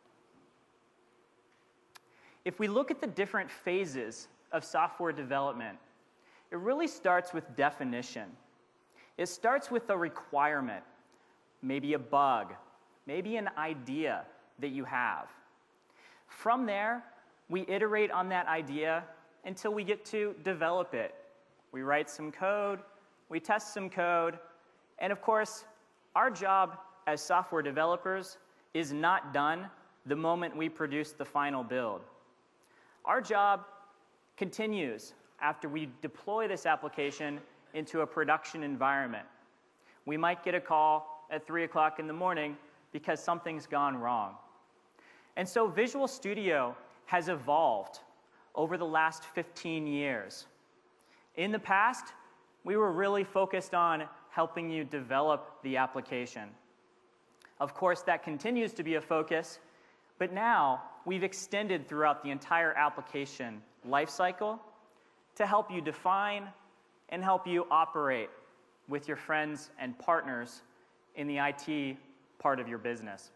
If we look at the different phases of software development, it really starts with definition. It starts with a requirement, maybe a bug, maybe an idea that you have. From there, we iterate on that idea until we get to develop it. We write some code, we test some code, and of course, our job as software developers is not done the moment we produce the final build. Our job continues after we deploy this application into a production environment. We might get a call at three o'clock in the morning because something's gone wrong. And so Visual Studio has evolved over the last fifteen years. In the past, we were really focused on helping you develop the application. Of course, that continues to be a focus, but now we've extended throughout the entire application lifecycle to help you define and help you operate with your friends and partners in the I T part of your business.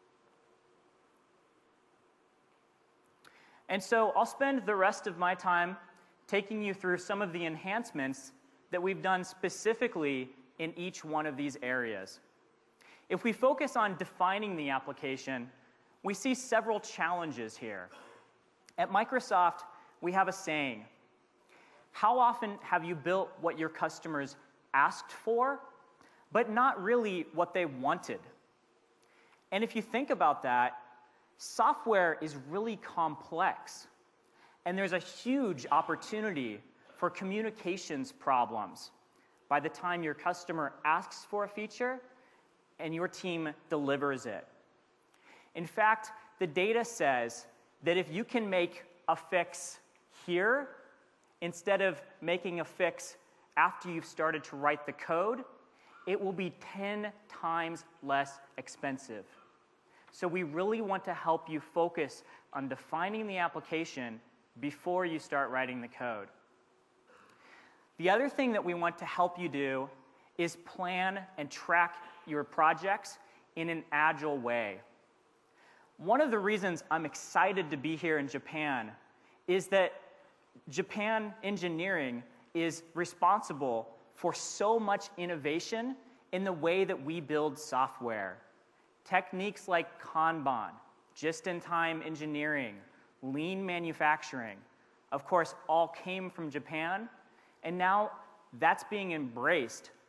And so I'll spend the rest of my time taking you through some of the enhancements that we've done specifically in each one of these areas. If we focus on defining the application, we see several challenges here. At Microsoft, we have a saying: how often have you built what your customers asked for, but not really what they wanted? And if you think about that, software is really complex, and there's a huge opportunity for communications problems by the time your customer asks for a feature and your team delivers it. In fact, the data says that if you can make a fix here instead of making a fix after you've started to write the code, it will be ten times less expensive. So we really want to help you focus on defining the application before you start writing the code. The other thing that we want to help you do is plan and track your projects in an agile way. One of the reasons I'm excited to be here in Japan is that Japan engineering is responsible for so much innovation in the way that we build software. Techniques like Kanban, just-in-time engineering, lean manufacturing, of course, all came from Japan, and now that's being embraced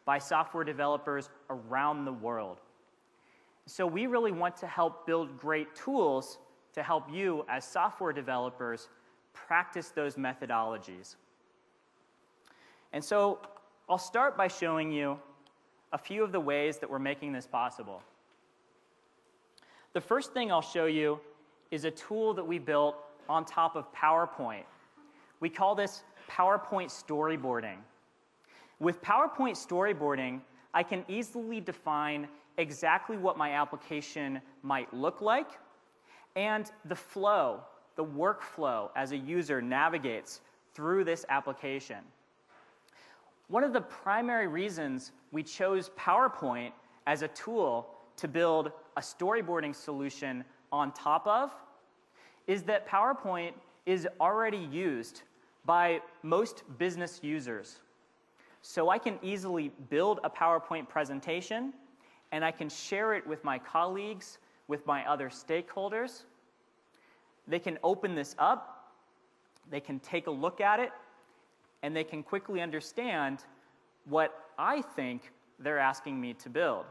by software developers around the world. So we really want to help build great tools to help you as software developers practice those methodologies. And so I'll start by showing you a few of the ways that we're making this possible. The first thing I'll show you is a tool that we built on top of PowerPoint. We call this PowerPoint storyboarding. With PowerPoint storyboarding, I can easily define exactly what my application might look like and the flow, the workflow as a user navigates through this application. One of the primary reasons we chose PowerPoint as a tool to build a storyboarding solution on top of is that PowerPoint is already used by most business users. So I can easily build a PowerPoint presentation and I can share it with my colleagues, with my other stakeholders. They can open this up, they can take a look at it, and they can quickly understand what I think they're asking me to build.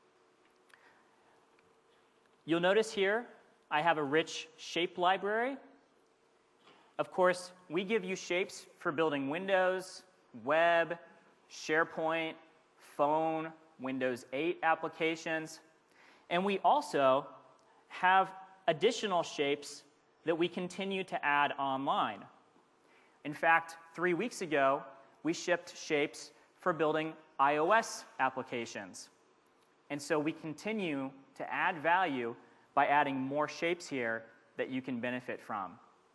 You'll notice here I have a rich shape library. Of course, we give you shapes for building Windows, web, SharePoint, phone, Windows eight applications. And we also have additional shapes that we continue to add online. In fact, three weeks ago, we shipped shapes for building iOS applications. And so we continue to add value by adding more shapes here that you can benefit from.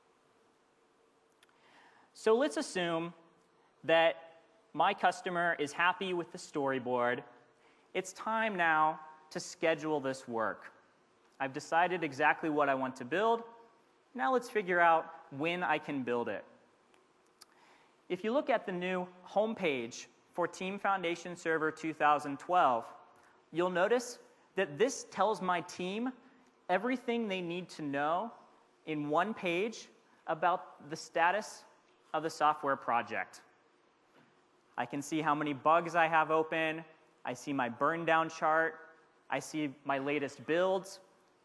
So let's assume that my customer is happy with the storyboard. It's time now to schedule this work. I've decided exactly what I want to build. Now let's figure out when I can build it. If you look at the new homepage for Team Foundation Server two thousand twelve, you'll notice that this tells my team everything they need to know in one page about the status of the software project. I can see how many bugs I have open, I see my burn down chart, I see my latest builds.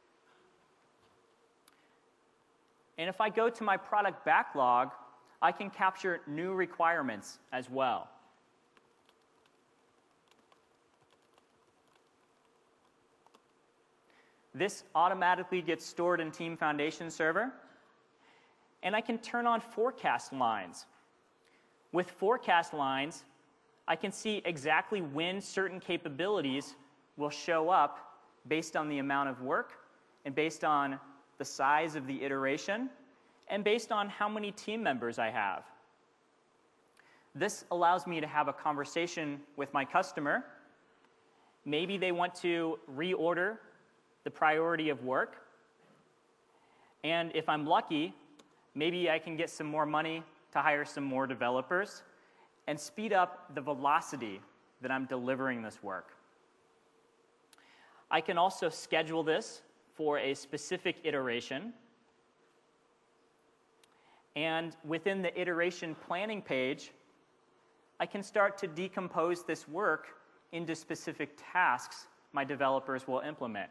And if I go to my product backlog, I can capture new requirements as well. This automatically gets stored in Team Foundation Server, and I can turn on forecast lines. With forecast lines, I can see exactly when certain capabilities will show up based on the amount of work and based on the size of the iteration and based on how many team members I have. This allows me to have a conversation with my customer. Maybe they want to reorder the priority of work. And if I'm lucky, maybe I can get some more money to hire some more developers and speed up the velocity that I'm delivering this work. I can also schedule this for a specific iteration. And within the iteration planning page, I can start to decompose this work into specific tasks my developers will implement.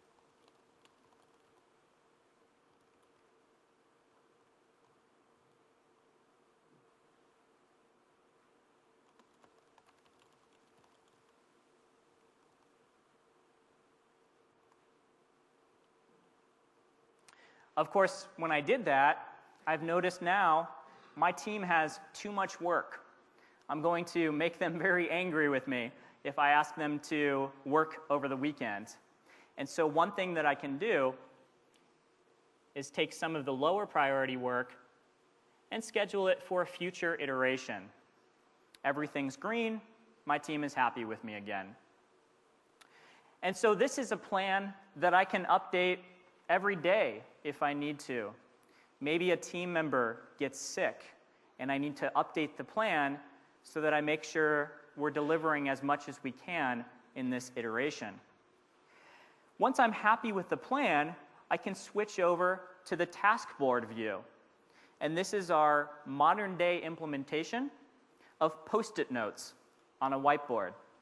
Of course, when I did that, I've noticed now my team has too much work. I'm going to make them very angry with me if I ask them to work over the weekend. And so one thing that I can do is take some of the lower priority work and schedule it for a future iteration. Everything's green, my team is happy with me again. And so this is a plan that I can update every day if I need to. Maybe a team member gets sick and I need to update the plan so that I make sure we're delivering as much as we can in this iteration. Once I'm happy with the plan, I can switch over to the task board view. And this is our modern day implementation of Post-it notes on a whiteboard.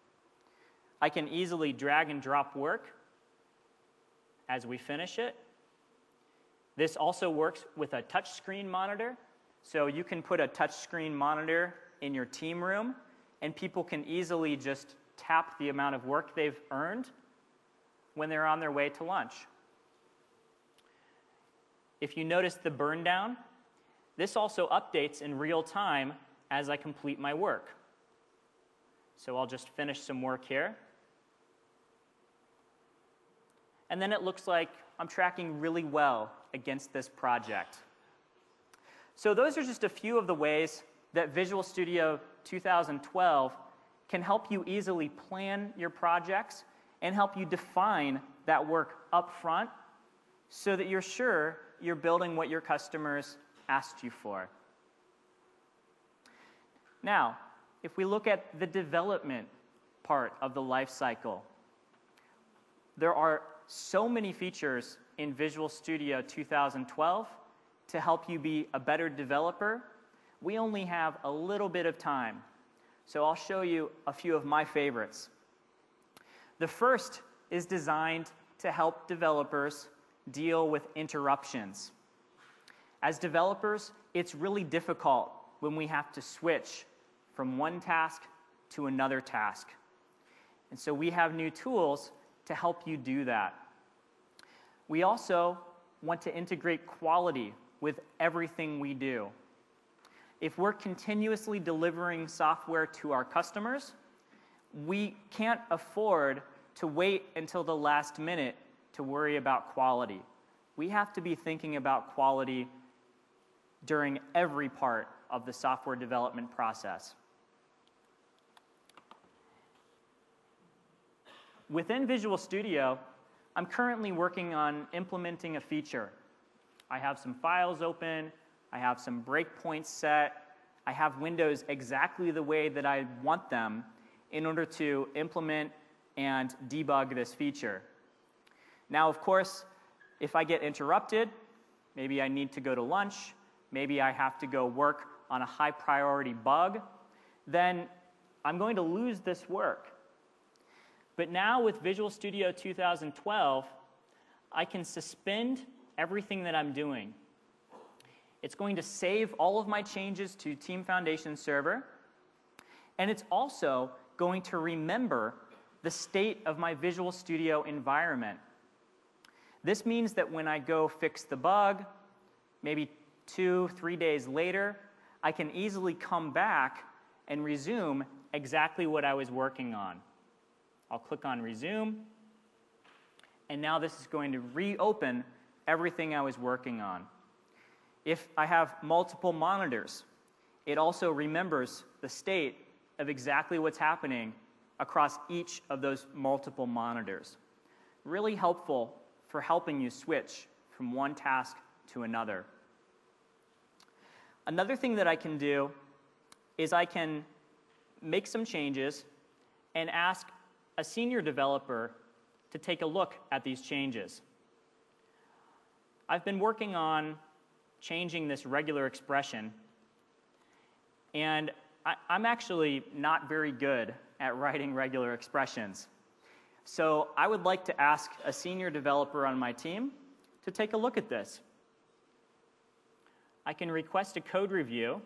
I can easily drag and drop work as we finish it. This also works with a touchscreen monitor. So you can put a touchscreen monitor in your team room, and people can easily just tap the amount of work they've earned when they're on their way to lunch. If you notice the burn down, this also updates in real time as I complete my work. So I'll just finish some work here. And then it looks like I'm tracking really well against this project. So those are just a few of the ways that Visual Studio two thousand twelve can help you easily plan your projects and help you define that work up front so that you're sure you're building what your customers asked you for. Now, if we look at the development part of the life cycle, there are so many features in Visual Studio two thousand twelve to help you be a better developer. We only have a little bit of time, so I'll show you a few of my favorites. The first is designed to help developers deal with interruptions. As developers, it's really difficult when we have to switch from one task to another task. And so we have new tools to help you do that. We also want to integrate quality with everything we do. If we're continuously delivering software to our customers, we can't afford to wait until the last minute to worry about quality. We have to be thinking about quality during every part of the software development process. Within Visual Studio, I'm currently working on implementing a feature. I have some files open, I have some breakpoints set, I have windows exactly the way that I want them in order to implement and debug this feature. Now, of course, if I get interrupted, maybe I need to go to lunch, maybe I have to go work on a high priority bug, then I'm going to lose this work. But now with Visual Studio two thousand twelve, I can suspend everything that I'm doing. It's going to save all of my changes to Team Foundation Server, and it's also going to remember the state of my Visual Studio environment. This means that when I go fix the bug, maybe two, three days later, I can easily come back and resume exactly what I was working on. I'll click on Resume, and now this is going to reopen everything I was working on. If I have multiple monitors, it also remembers the state of exactly what's happening across each of those multiple monitors. Really helpful for helping you switch from one task to another. Another thing that I can do is I can make some changes and ask a senior developer to take a look at these changes. I've been working on changing this regular expression, and I, I'm actually not very good at writing regular expressions. So I would like to ask a senior developer on my team to take a look at this. I can request a code review.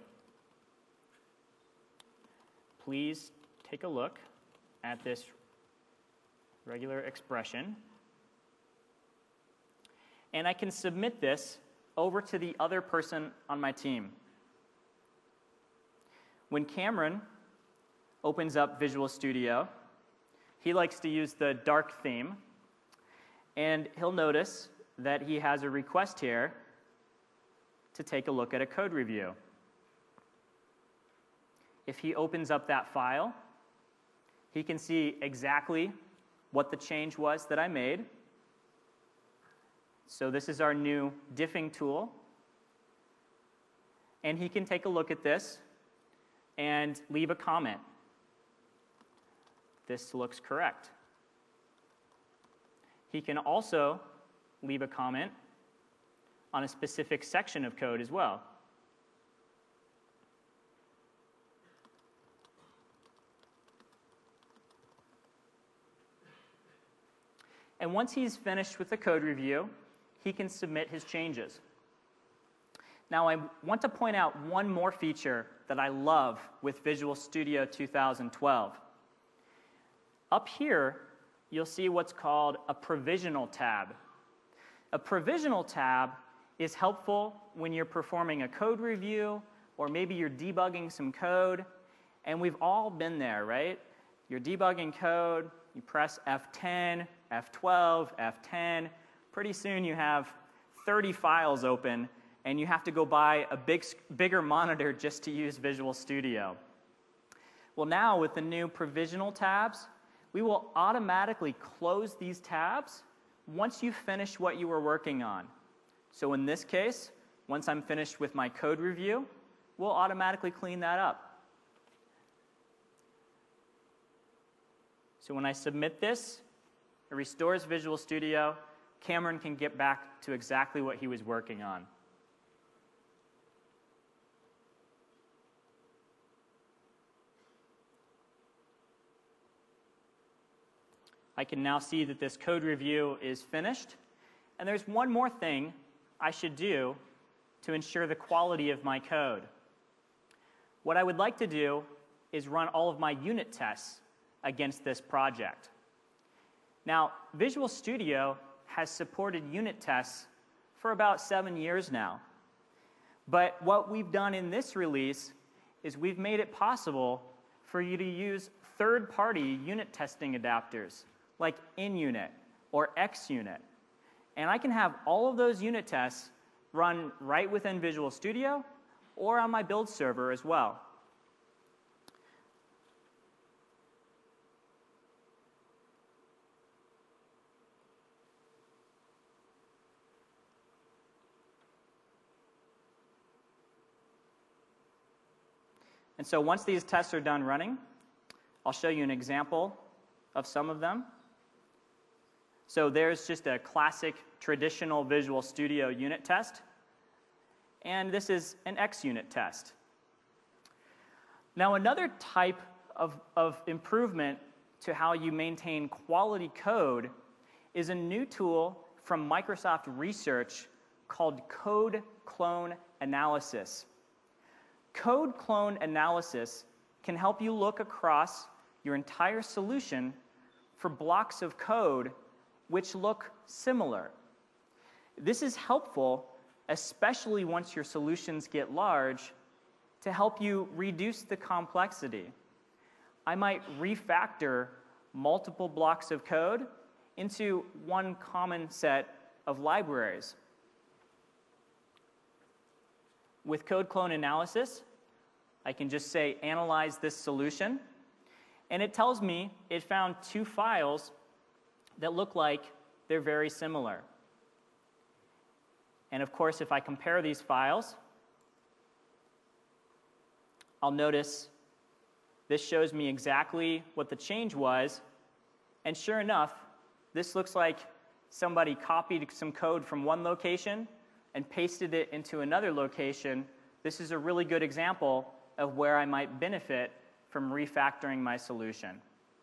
Please take a look at this regular expression. And I can submit this over to the other person on my team. When Cameron opens up Visual Studio, he likes to use the dark theme, and he'll notice that he has a request here to take a look at a code review. If he opens up that file, he can see exactly what the change was that I made. So this is our new diffing tool. And he can take a look at this and leave a comment. This looks correct. He can also leave a comment on a specific section of code as well. And once he's finished with the code review, he can submit his changes. Now, I want to point out one more feature that I love with Visual Studio two thousand twelve. Up here, you'll see what's called a provisional tab. A provisional tab is helpful when you're performing a code review, or maybe you're debugging some code, and we've all been there, right? You're debugging code, you press F ten, F twelve, F ten, pretty soon you have thirty files open, and you have to go buy a big, bigger monitor just to use Visual Studio. Well, now with the new provisional tabs, we will automatically close these tabs once you finish what you were working on. So in this case, once I'm finished with my code review, we'll automatically clean that up. So when I submit this, it restores Visual Studio. Cameron can get back to exactly what he was working on. I can now see that this code review is finished. And there's one more thing I should do to ensure the quality of my code. What I would like to do is run all of my unit tests against this project. Now, Visual Studio has supported unit tests for about seven years now. But what we've done in this release is we've made it possible for you to use third-party unit testing adapters like InUnit or XUnit. And I can have all of those unit tests run right within Visual Studio or on my build server as well. And so once these tests are done running, I'll show you an example of some of them. So there's just a classic traditional Visual Studio unit test. And this is an XUnit test. Now, another type of, of improvement to how you maintain quality code is a new tool from Microsoft Research called Code Clone Analysis. Code Clone Analysis can help you look across your entire solution for blocks of code which look similar. This is helpful, especially once your solutions get large, to help you reduce the complexity. I might refactor multiple blocks of code into one common set of libraries. With Code Clone Analysis, I can just say, analyze this solution, and it tells me it found two files that look like they're very similar. And of course, if I compare these files, I'll notice this shows me exactly what the change was, and sure enough, this looks like somebody copied some code from one location and pasted it into another location. This is a really good example of where I might benefit from refactoring my solution.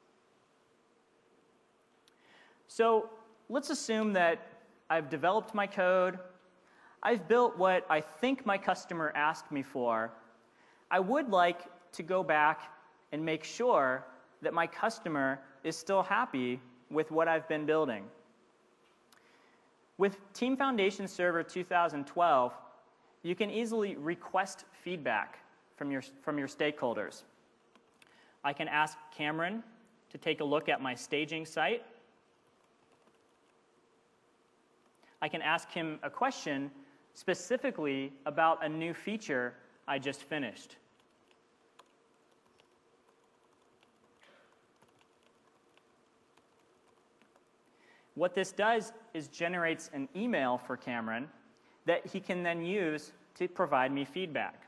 So let's assume that I've developed my code, I've built what I think my customer asked me for. I would like to go back and make sure that my customer is still happy with what I've been building. With Team Foundation Server two thousand twelve, you can easily request feedback from your, from your stakeholders. I can ask Cameron to take a look at my staging site. I can ask him a question specifically about a new feature I just finished. What this does is generates an email for Cameron that he can then use to provide me feedback.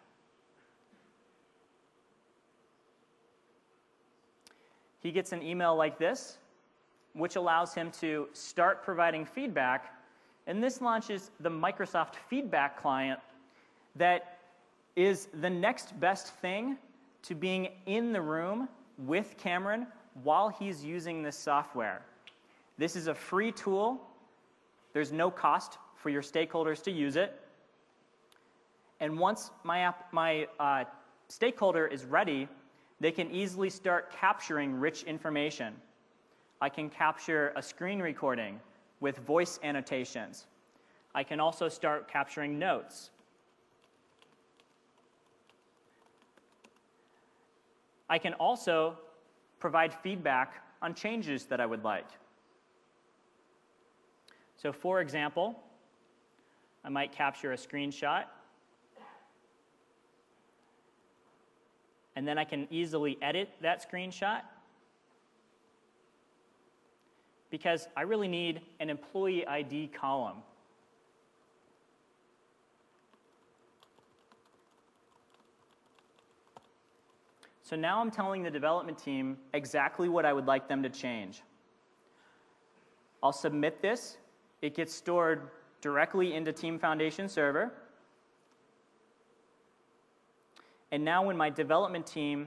He gets an email like this, which allows him to start providing feedback, and this launches the Microsoft Feedback Client that is the next best thing to being in the room with Cameron while he's using this software. This is a free tool. There's no cost for your stakeholders to use it. And once my, app, my uh, stakeholder is ready, they can easily start capturing rich information. I can capture a screen recording with voice annotations. I can also start capturing notes. I can also provide feedback on changes that I would like. So for example, I might capture a screenshot, and then I can easily edit that screenshot because I really need an employee I D column. So now I'm telling the development team exactly what I would like them to change. I'll submit this. It gets stored directly into Team Foundation Server. And now when my development team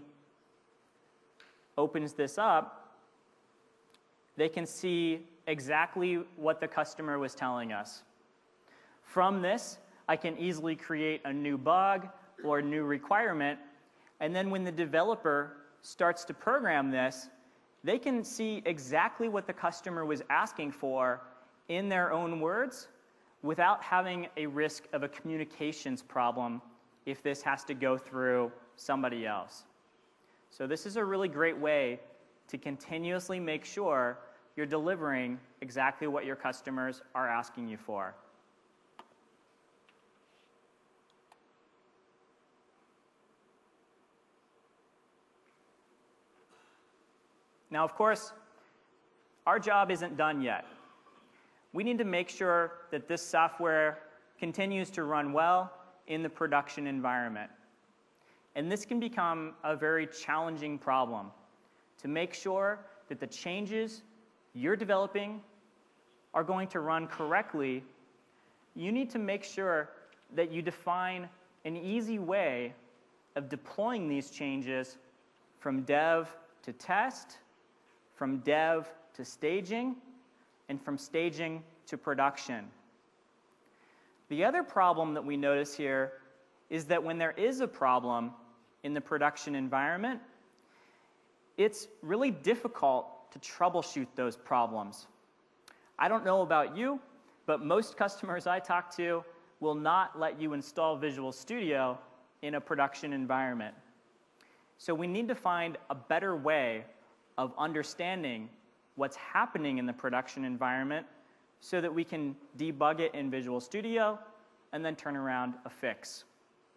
opens this up, they can see exactly what the customer was telling us. From this, I can easily create a new bug or a new requirement. And then when the developer starts to program this, they can see exactly what the customer was asking for in their own words without having a risk of a communications problem if this has to go through somebody else. So this is a really great way to continuously make sure you're delivering exactly what your customers are asking you for. Now, of course, our job isn't done yet. We need to make sure that this software continues to run well in the production environment. And this can become a very challenging problem. To make sure that the changes you're developing are going to run correctly, you need to make sure that you define an easy way of deploying these changes from dev to test, from dev to staging, and from staging to production. The other problem that we notice here is that when there is a problem in the production environment, it's really difficult to troubleshoot those problems. I don't know about you, but most customers I talk to will not let you install Visual Studio in a production environment. So we need to find a better way of understanding what's happening in the production environment so that we can debug it in Visual Studio and then turn around a fix.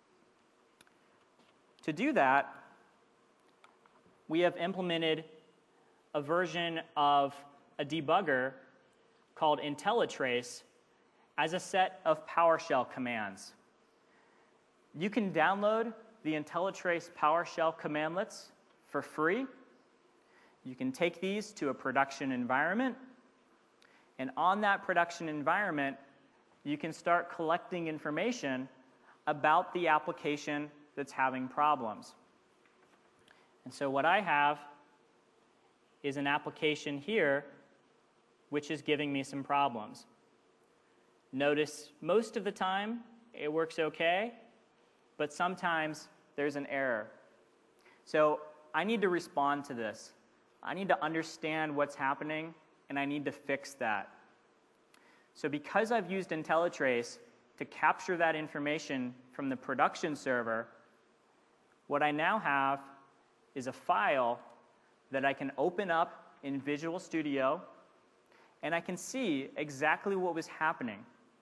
To do that, we have implemented a version of a debugger called IntelliTrace as a set of PowerShell commands. You can download the IntelliTrace PowerShell commandlets for free. You can take these to a production environment, and on that production environment, you can start collecting information about the application that's having problems. And so what I have is an application here which is giving me some problems. Notice most of the time it works okay, but sometimes there's an error. So I need to respond to this. I need to understand what's happening, and I need to fix that. So because I've used IntelliTrace to capture that information from the production server, what I now have is a file that I can open up in Visual Studio, and I can see exactly what was happening.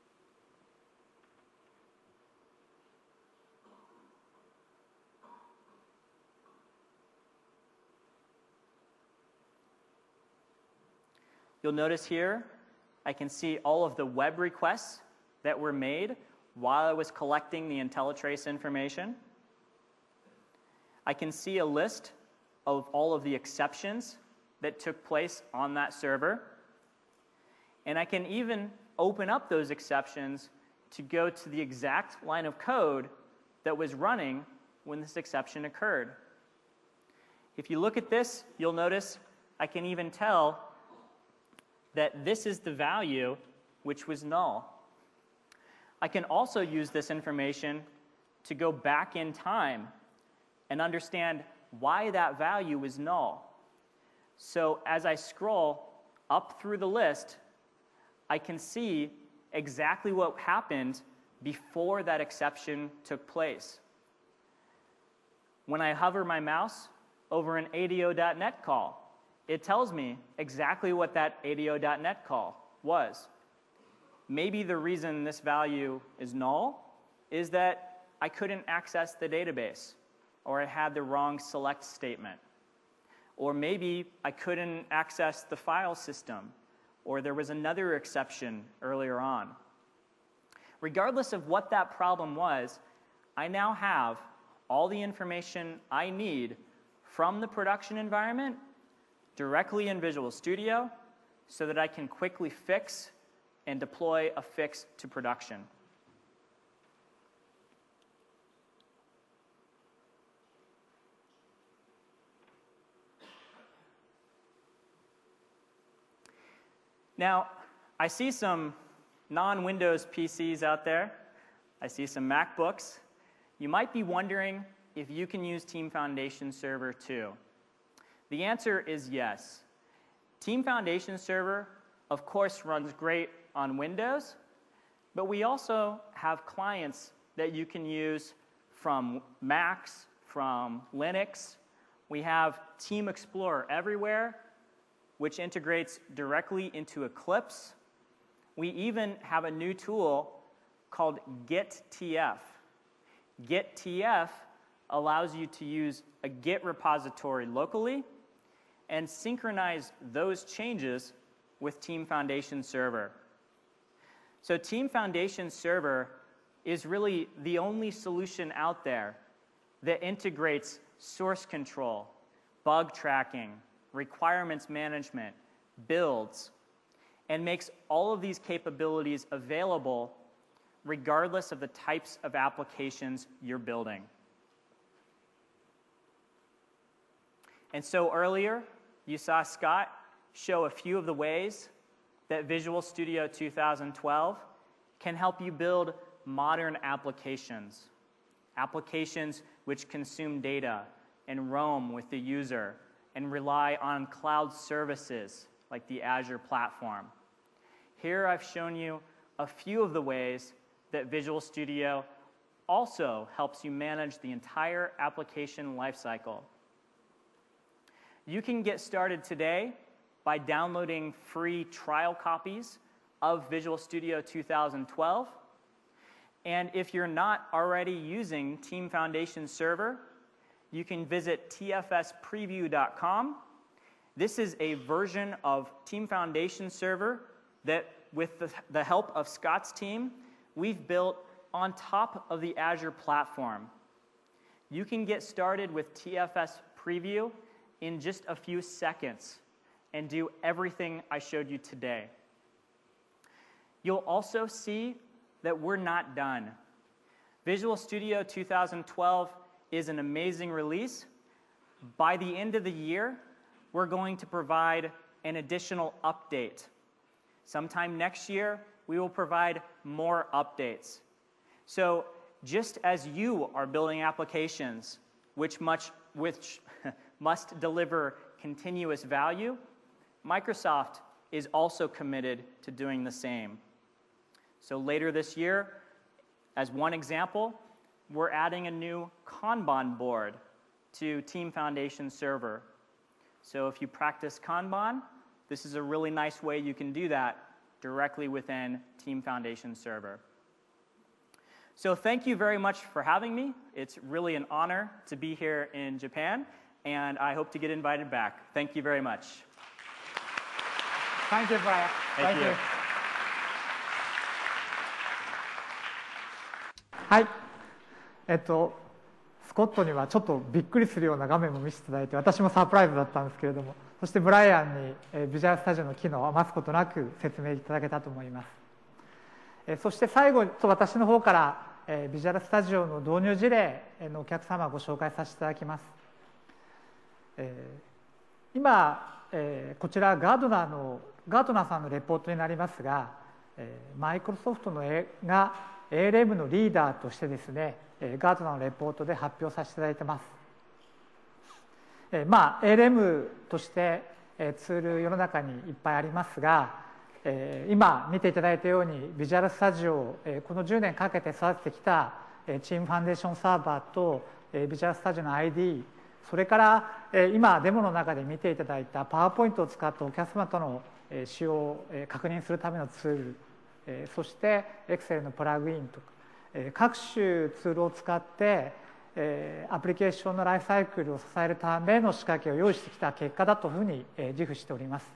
You'll notice here, I can see all of the web requests that were made while I was collecting the IntelliTrace information. I can see a list of all of the exceptions that took place on that server. And I can even open up those exceptions to go to the exact line of code that was running when this exception occurred. If you look at this, you'll notice I can even tell that this is the value which was null. I can also use this information to go back in time and understand why that value is null. So as I scroll up through the list, I can see exactly what happened before that exception took place. When I hover my mouse over an A D O dot net call, it tells me exactly what that A D O dot net call was. Maybe the reason this value is null is that I couldn't access the database, or I had the wrong select statement. Or maybe I couldn't access the file system, or there was another exception earlier on. Regardless of what that problem was, I now have all the information I need from the production environment directly in Visual Studio so that I can quickly fix and deploy a fix to production. Now, I see some non-Windows P Cs out there. I see some MacBooks. You might be wondering if you can use Team Foundation Server too. The answer is yes. Team Foundation Server, of course, runs great on Windows, but we also have clients that you can use from Macs, from Linux. We have Team Explorer Everywhere, which integrates directly into Eclipse. We even have a new tool called Git T F. Git T F allows you to use a Git repository locally and synchronize those changes with Team Foundation Server. So Team Foundation Server is really the only solution out there that integrates source control, bug tracking, requirements management, builds, and makes all of these capabilities available regardless of the types of applications you're building. And so earlier, you saw Scott show a few of the ways that Visual Studio two thousand twelve can help you build modern applications, applications which consume data and roam with the user and rely on cloud services like the Azure platform. Here I've shown you a few of the ways that Visual Studio also helps you manage the entire application lifecycle. You can get started today by downloading free trial copies of Visual Studio two thousand twelve. And if you're not already using Team Foundation Server, you can visit T F S preview dot com. This is a version of Team Foundation Server that, with the, the help of Scott's team, we've built on top of the Azure platform. You can get started with T F S Preview in just a few seconds and do everything I showed you today. You'll also see that we're not done. Visual Studio two thousand twelve is an amazing release. By the end of the year, we're going to provide an additional update. Sometime next year, we will provide more updates. So just as you are building applications which, much, which must deliver continuous value, Microsoft is also committed to doing the same. So later this year, as one example, we're adding a new Kanban board to Team Foundation Server. So if you practice Kanban, this is a really nice way you can do that directly within Team Foundation Server. So thank you very much for having me. It's really an honor to be here in Japan, and I hope to get invited back. Thank you very much. Thank you, Brian. Thank, Thank you. you. はい。えっと、スコットにはちょっとびっくりするような画面も見せていただいて、私もサプライズだったんですけれども、そしてブライアンにえビジュアルスタジオの機能を余すことなく説明いただけたと思います。えそして最後と私の方からえビジュアルスタジオの導入事例のお客様をご紹介させていただきます。え今、えこちらガードナーのガートナーさんのレポートになりますが、マイクロソフトのが エーエルエム のリーダーとしてですね、ガートナーのレポートで発表させていただいてます。まあ エーエルエム としてツール世の中にいっぱいありますが、今見ていただいたようにビジュアルスタジオをこのじゅうねんかけて育ててきたチームファンデーションサーバーとビジュアルスタジオの アイディー、 それから今デモの中で見ていただいたパワーポイントを使ったお客様との使用を確認するためのツール、そしてエクセルのプラグインとか各種ツールを使ってアプリケーションのライフサイクルを支えるための仕掛けを用意してきた結果だというふうに自負しております。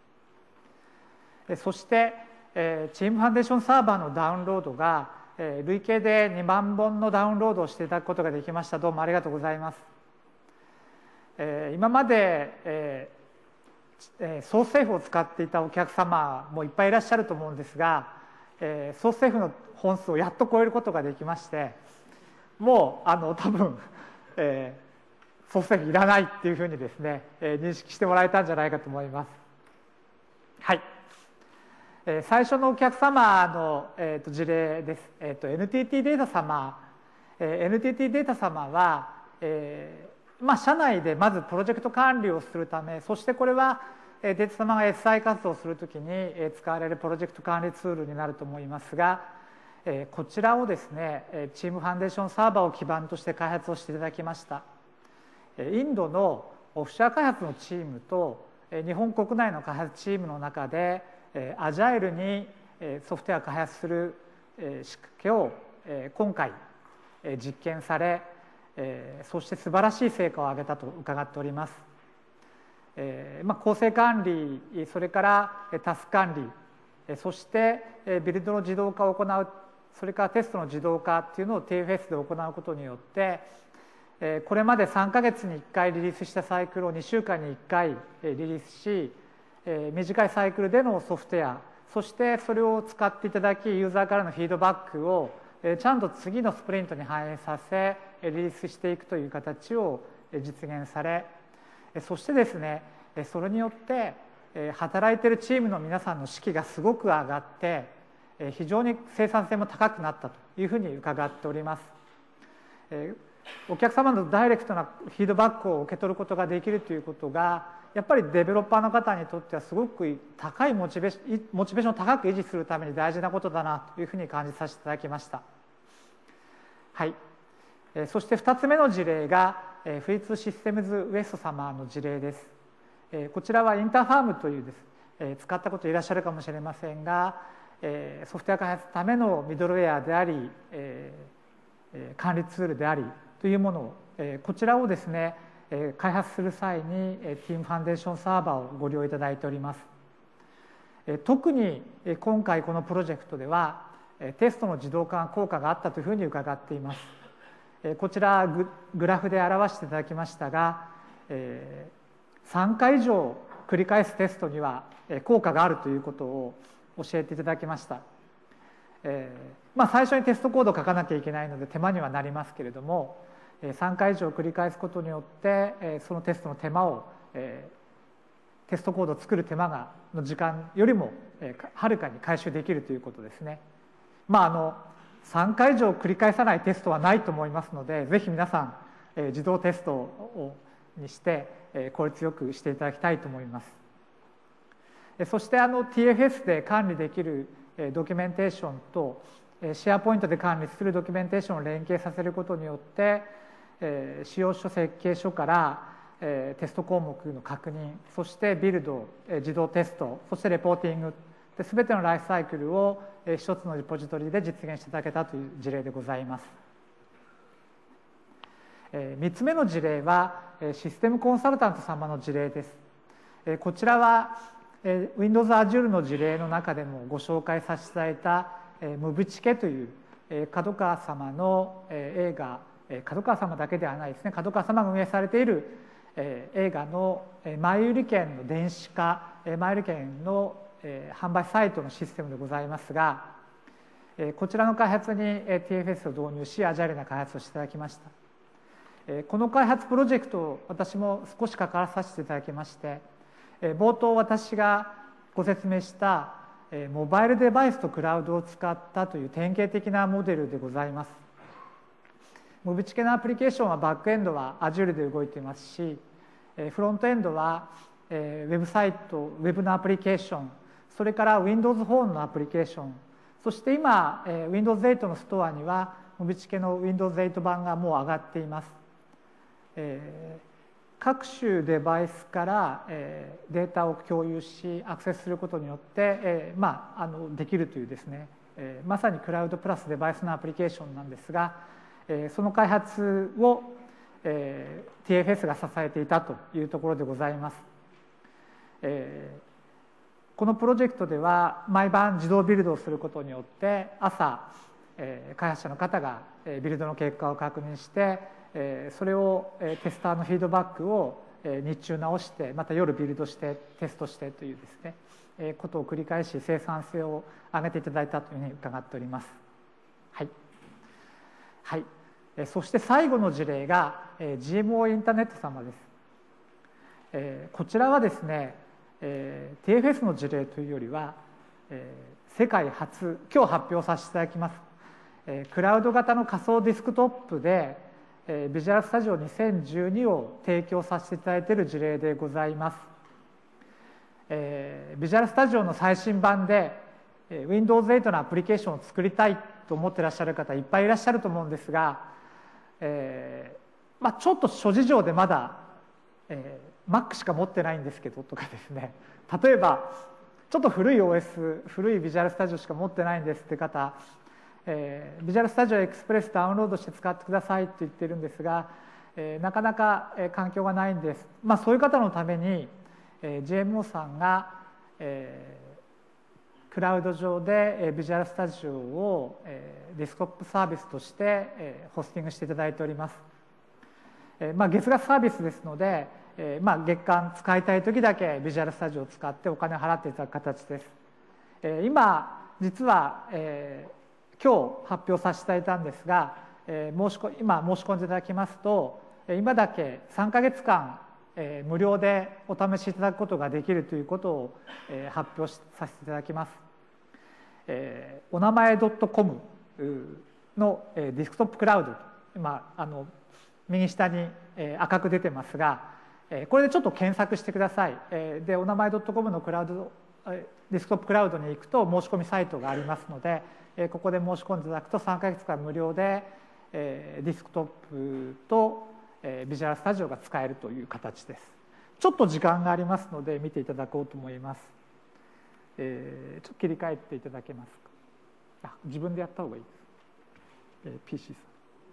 そしてチームファンデーションサーバーのダウンロードが累計でにまんぼんのダウンロードをしていただくことができました。どうもありがとうございます。今までソースセーフを使っていたお客様もいっぱいいらっしゃると思うんですが、ソースセーフの本数をやっと超えることができまして、もうあの多分、えー、ソースセーフいらないっていうふうにですね、えー、認識してもらえたんじゃないかと思います。はい、えー、最初のお客様の、えー、と事例です。えー、と エヌティーティー データ様、えー、エヌティーティー データ様は、えーまあ、社内でまずプロジェクト管理をするため、そしてこれはデータ様が エスアイ 活動をするときに使われるプロジェクト管理ツールになると思いますが、こちらをですね、チームファンデーションサーバーを基盤として開発をしていただきました。インドのオフショア開発のチームと日本国内の開発チームの中でアジャイルにソフトウェアを開発する仕掛けを今回実験され、そして素晴らしい成果を上げたと伺っております。えーまあ、構成管理、それからタスク管理、そしてビルドの自動化を行う、それからテストの自動化っていうのを ティーエフエス で行うことによって、これまでさんかげつにいっかいリリースしたサイクルをにしゅうかんにいっかいリリースし、短いサイクルでのソフトウェア、そしてそれを使っていただき、ユーザーからのフィードバックをちゃんと次のスプリントに反映させリリースしていくという形を実現され、そしてですね、それによって働いているチームの皆さんの士気がすごく上がって非常に生産性も高くなったというふうに伺っております。お客様のダイレクトなフィードバックを受け取ることができるということがやっぱりデベロッパーの方にとってはすごく高いモチベーモチベーションを高く維持するために大事なことだなというふうに感じさせていただきました。はい、そしてふたつめの事例が富士通システムズウエスト様の事例です。こちらはインターファームというです、使ったこといらっしゃるかもしれませんが、ソフトウェア開発のためのミドルウェアであり、管理ツールでありというものを、こちらをですね、開発する際に ティーム ファンデーションサーバーをご利用いただいております。特に今回このプロジェクトではテストの自動化が効果があったというふうに伺っています。こちらググラフで表していただきましたが、さんかい以上繰り返すテストには効果があるということを教えていただきました。えーまあ、最初にテストコードを書かなきゃいけないので手間にはなりますけれども、さんかい以上繰り返すことによってそのテストの手間を、えー、テストコードを作る手間がの時間よりもはるかに回収できるということですね。まああのさんかい以上繰り返さないテストはないと思いますので、ぜひ皆さん、えー、自動テストをにして、えー、効率よくしていただきたいと思います。えー、そしてあの ティーエフエス で管理できる、えー、ドキュメンテーションと、えー、シェアポイントで管理するドキュメンテーションを連携させることによって、えー、使用書設計書から、えー、テスト項目の確認、そしてビルド、えー、自動テスト、そしてレポーティングで全てのライフサイクルを一つのリポジトリで実現していただけたという事例でございます。みっつめの事例はシステムコンサルタント様の事例です。こちらは Windows Azure の事例の中でもご紹介させていただいたムブチケという角川様の映画、角川様だけではないですね、角川様が運営されている映画の前売り券の電子化、前売り券の販売サイトのシステムでございますが、こちらの開発に ティーエフエス を導入しアジャイルな開発をしていただきました。この開発プロジェクトを私も少し関わらさせていただきまして、冒頭私がご説明したモバイルデバイスとクラウドを使ったという典型的なモデルでございます。モビチケのアプリケーションはバックエンドは Azure で動いていますし、フロントエンドはウェブサイト、ウェブのアプリケーション、それから Windows フォンのアプリケーション、そして今 Windows エイトのストアにはモビチケの Windows エイト版がもう上がっています。各種デバイスからデータを共有しアクセスすることによってまああのできるというですね、まさにクラウドプラスデバイスのアプリケーションなんですが、その開発を ティーエフエス が支えていたというところでございます。このプロジェクトでは毎晩自動ビルドをすることによって朝開発者の方がビルドの結果を確認してそれをテスターのフィードバックを日中直してまた夜ビルドしてテストしてというですねことを繰り返し生産性を上げていただいたというふうに伺っております。はい、はい、そして最後の事例が ジーエムオー インターネット様です。こちらはですね ティーエフエス の事例というよりは世界初今日発表させていただきますクラウド型の仮想ディスクトップでビジュアルスタジオにせんじゅうにを提供させていただいている事例でございます。ビジュアルスタジオの最新版で Windows エイトのアプリケーションを作りたいと思っていらっしゃる方いっぱいいらっしゃると思うんですが、えーまあ、ちょっと諸事情でまだ、えー、Mac しか持ってないんですけどとかですね、例えばちょっと古い オーエス 古いビジュアルスタジオしか持ってないんですって方、えー、ビジュアルスタジオエクスプレスダウンロードして使ってくださいって言ってるんですが、えー、なかなか、えー、環境がないんです。まあ、そういう方のために、えー、ジェーエムオー さんが、えー、クラウド上で、えー、ビジュアルスタジオを、えー、デスクトップサービスとして、えー、ホスティングしていただいております。えーまあ、月額サービスですので、えーまあ、月間使いたい時だけビジュアルスタジオを使ってお金を払っていただく形です。えー、今実は、えー今日発表させていただいたんですが、えー、申し込今申し込んでいただきますと今だけさんかげつかん、えー、無料でお試しいただくことができるということを、えー、発表させていただきます。えー、お名前 .com の、えー、ディスクトップクラウド今あの右下に、えー、赤く出てますが、えー、これでちょっと検索してください。えー、でお名前 .com のクラウドディスクトップクラウドに行くと申し込みサイトがありますので、ここで申し込んでいただくとさんかげつかん無料でディスクトップとビジュアルスタジオが使えるという形です。ちょっと時間がありますので見ていただこうと思います。えー、ちょっと切り替えていただけますか。あ、自分でやった方がいいです。えー、ピーシー さん。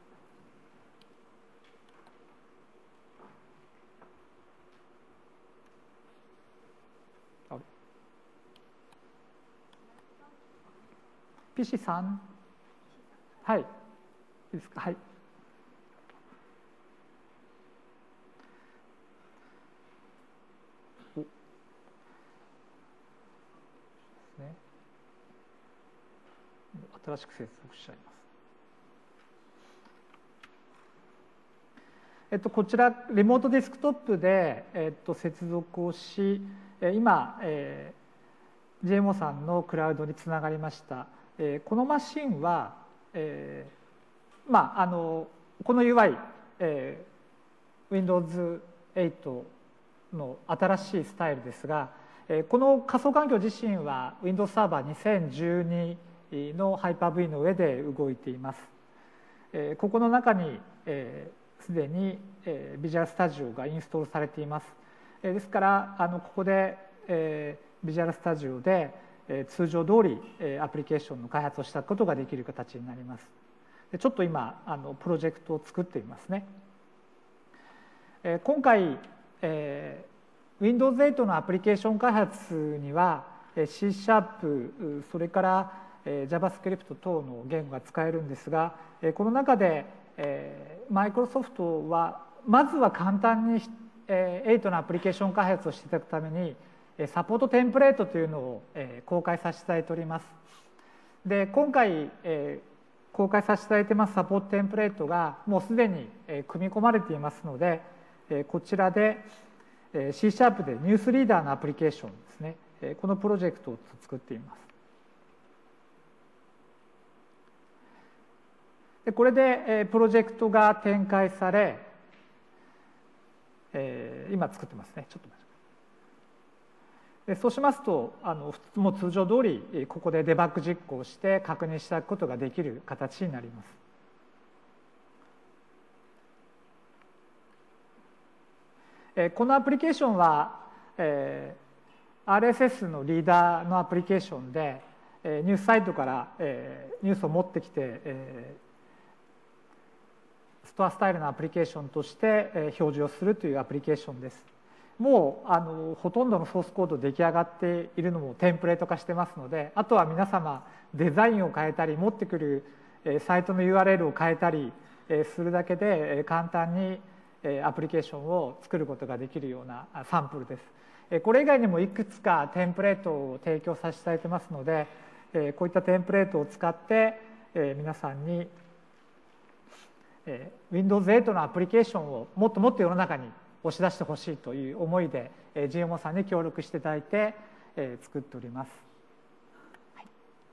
ピーシー さん、はい、いいですか、はい。おですね。新しく接続しちゃいます。えっとこちらリモートディスクトップでえっと接続をし、今、えー、ジェーエムオー さんのクラウドにつながりました。このマシンは、えー、まああのこの ユーアイ、えー、Windows エイトの新しいスタイルですが、えー、この仮想環境自身は Windows サーバーにせんじゅうにの ハイパーブイ の上で動いています。えー、ここの中にすで、えー、に、えー、Visual Studio がインストールされています。えー、ですからあのここで、えー、Visual Studio で通常通りアプリケーションの開発をしたことができる形になります。ちょっと今あのプロジェクトを作っていますね。今回 Windows エイトのアプリケーション開発には C シャープそれから JavaScript 等の言語が使えるんですが、この中でマイクロソフトはまずは簡単にエイトのアプリケーション開発をしていただくためにサポートテンプレートというのを公開させていただいております。で今回公開させていただいてますサポートテンプレートがもうすでに組み込まれていますので、こちらで C シャープでニュースリーダーのアプリケーションですね、 このプロジェクトを作っています。でこれでプロジェクトが展開され、えー、今作ってますね。ちょっと待って。でそうしますとあのもう通常通りここでデバッグ実行して確認していただくことができる形になります。えー、このアプリケーションは、えー、アールエスエス のリーダーのアプリケーションで、えー、ニュースサイトから、えー、ニュースを持ってきて、えー、ストアスタイルのアプリケーションとして、えー、表示をするというアプリケーションです。もうあのほとんどのソースコード出来上がっているのもテンプレート化してますので、あとは皆様デザインを変えたり持ってくる、えー、サイトの ユーアールエル を変えたり、えー、するだけで、えー、簡単にアプリケーションを作ることができるようなサンプルです。これ以外にもいくつかテンプレートを提供させていただいてますので、こういったテンプレートを使って皆さんに ウィンドウズエイト のアプリケーションをもっともっと世の中に押し出してほしいという思いで ジーエムオー さんに協力していただいて作っております。はい、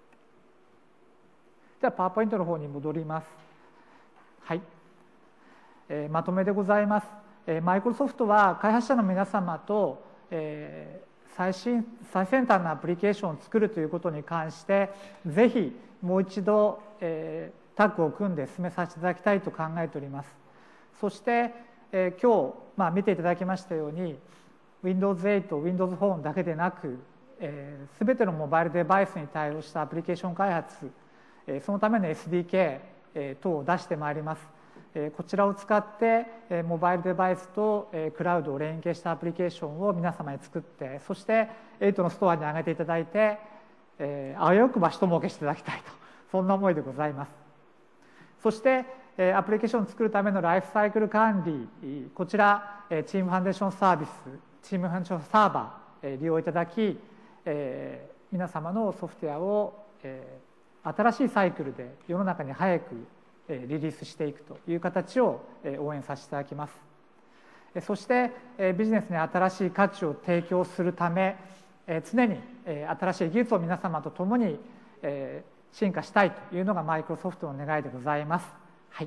じゃあパワーポイントの方に戻ります。はい。えー、まとめでございます。えー、マイクロソフトは開発者の皆様と、えー、最新最先端のアプリケーションを作るということに関してぜひもう一度、えー、タッグを組んで進めさせていただきたいと考えております。そして、えー、今日、まあ、見ていただきましたように ウィンドウズエイト、ウィンドウズフォンだけでなく、えー、全てのモバイルデバイスに対応したアプリケーション開発、えー、そのための エスディーケー、えー、等を出してまいります。こちらを使ってモバイルデバイスとクラウドを連携したアプリケーションを皆様に作って、そしてエイトのストアに上げていただいて、あわよくば一儲けしていただきたいと、そんな思いでございます。そしてアプリケーションを作るためのライフサイクル管理、こちらチームファンデーションサービス、チームファンデーションサーバー利用いただき、皆様のソフトウェアを新しいサイクルで世の中に早くリリースしていくという形を応援させていただきます。そしてビジネスに新しい価値を提供するため、常に新しい技術を皆様と共に進化したいというのがマイクロソフトの願いでございます。はい。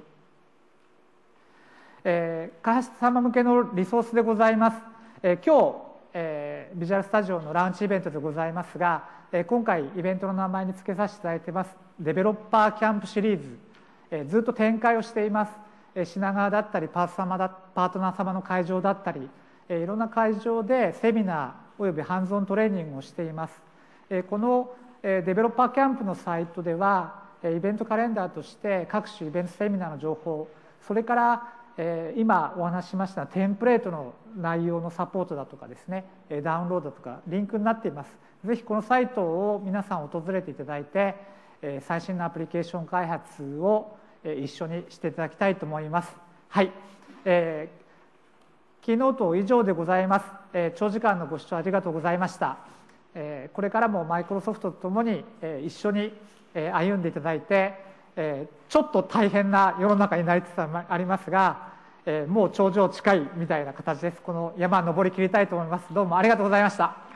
開発者様向けのリソースでございます。今日ビジュアルスタジオのラウンチイベントでございますが、今回イベントの名前に付けさせていただいてますデベロッパーキャンプシリーズ、ずっと展開をしています。品川だったりパート様だパートナー様の会場だったり、いろんな会場でセミナーおよびハンズオントレーニングをしています。このデベロッパーキャンプのサイトではイベントカレンダーとして各種イベントセミナーの情報、それから今お話ししましたテンプレートの内容のサポートだとかですね、ダウンロードとかリンクになっています。ぜひこのサイトを皆さん訪れていただいて、最新のアプリケーション開発を一緒にしていただきたいと思います。はい、えー、キーノート以上でございます。えー、長時間のご視聴ありがとうございました。えー、これからもマイクロソフトとともに、えー、一緒に、えー、歩んでいただいて、えー、ちょっと大変な世の中になりつつありますが、えー、もう頂上近いみたいな形です。この山登り切りたいと思います。どうもありがとうございました。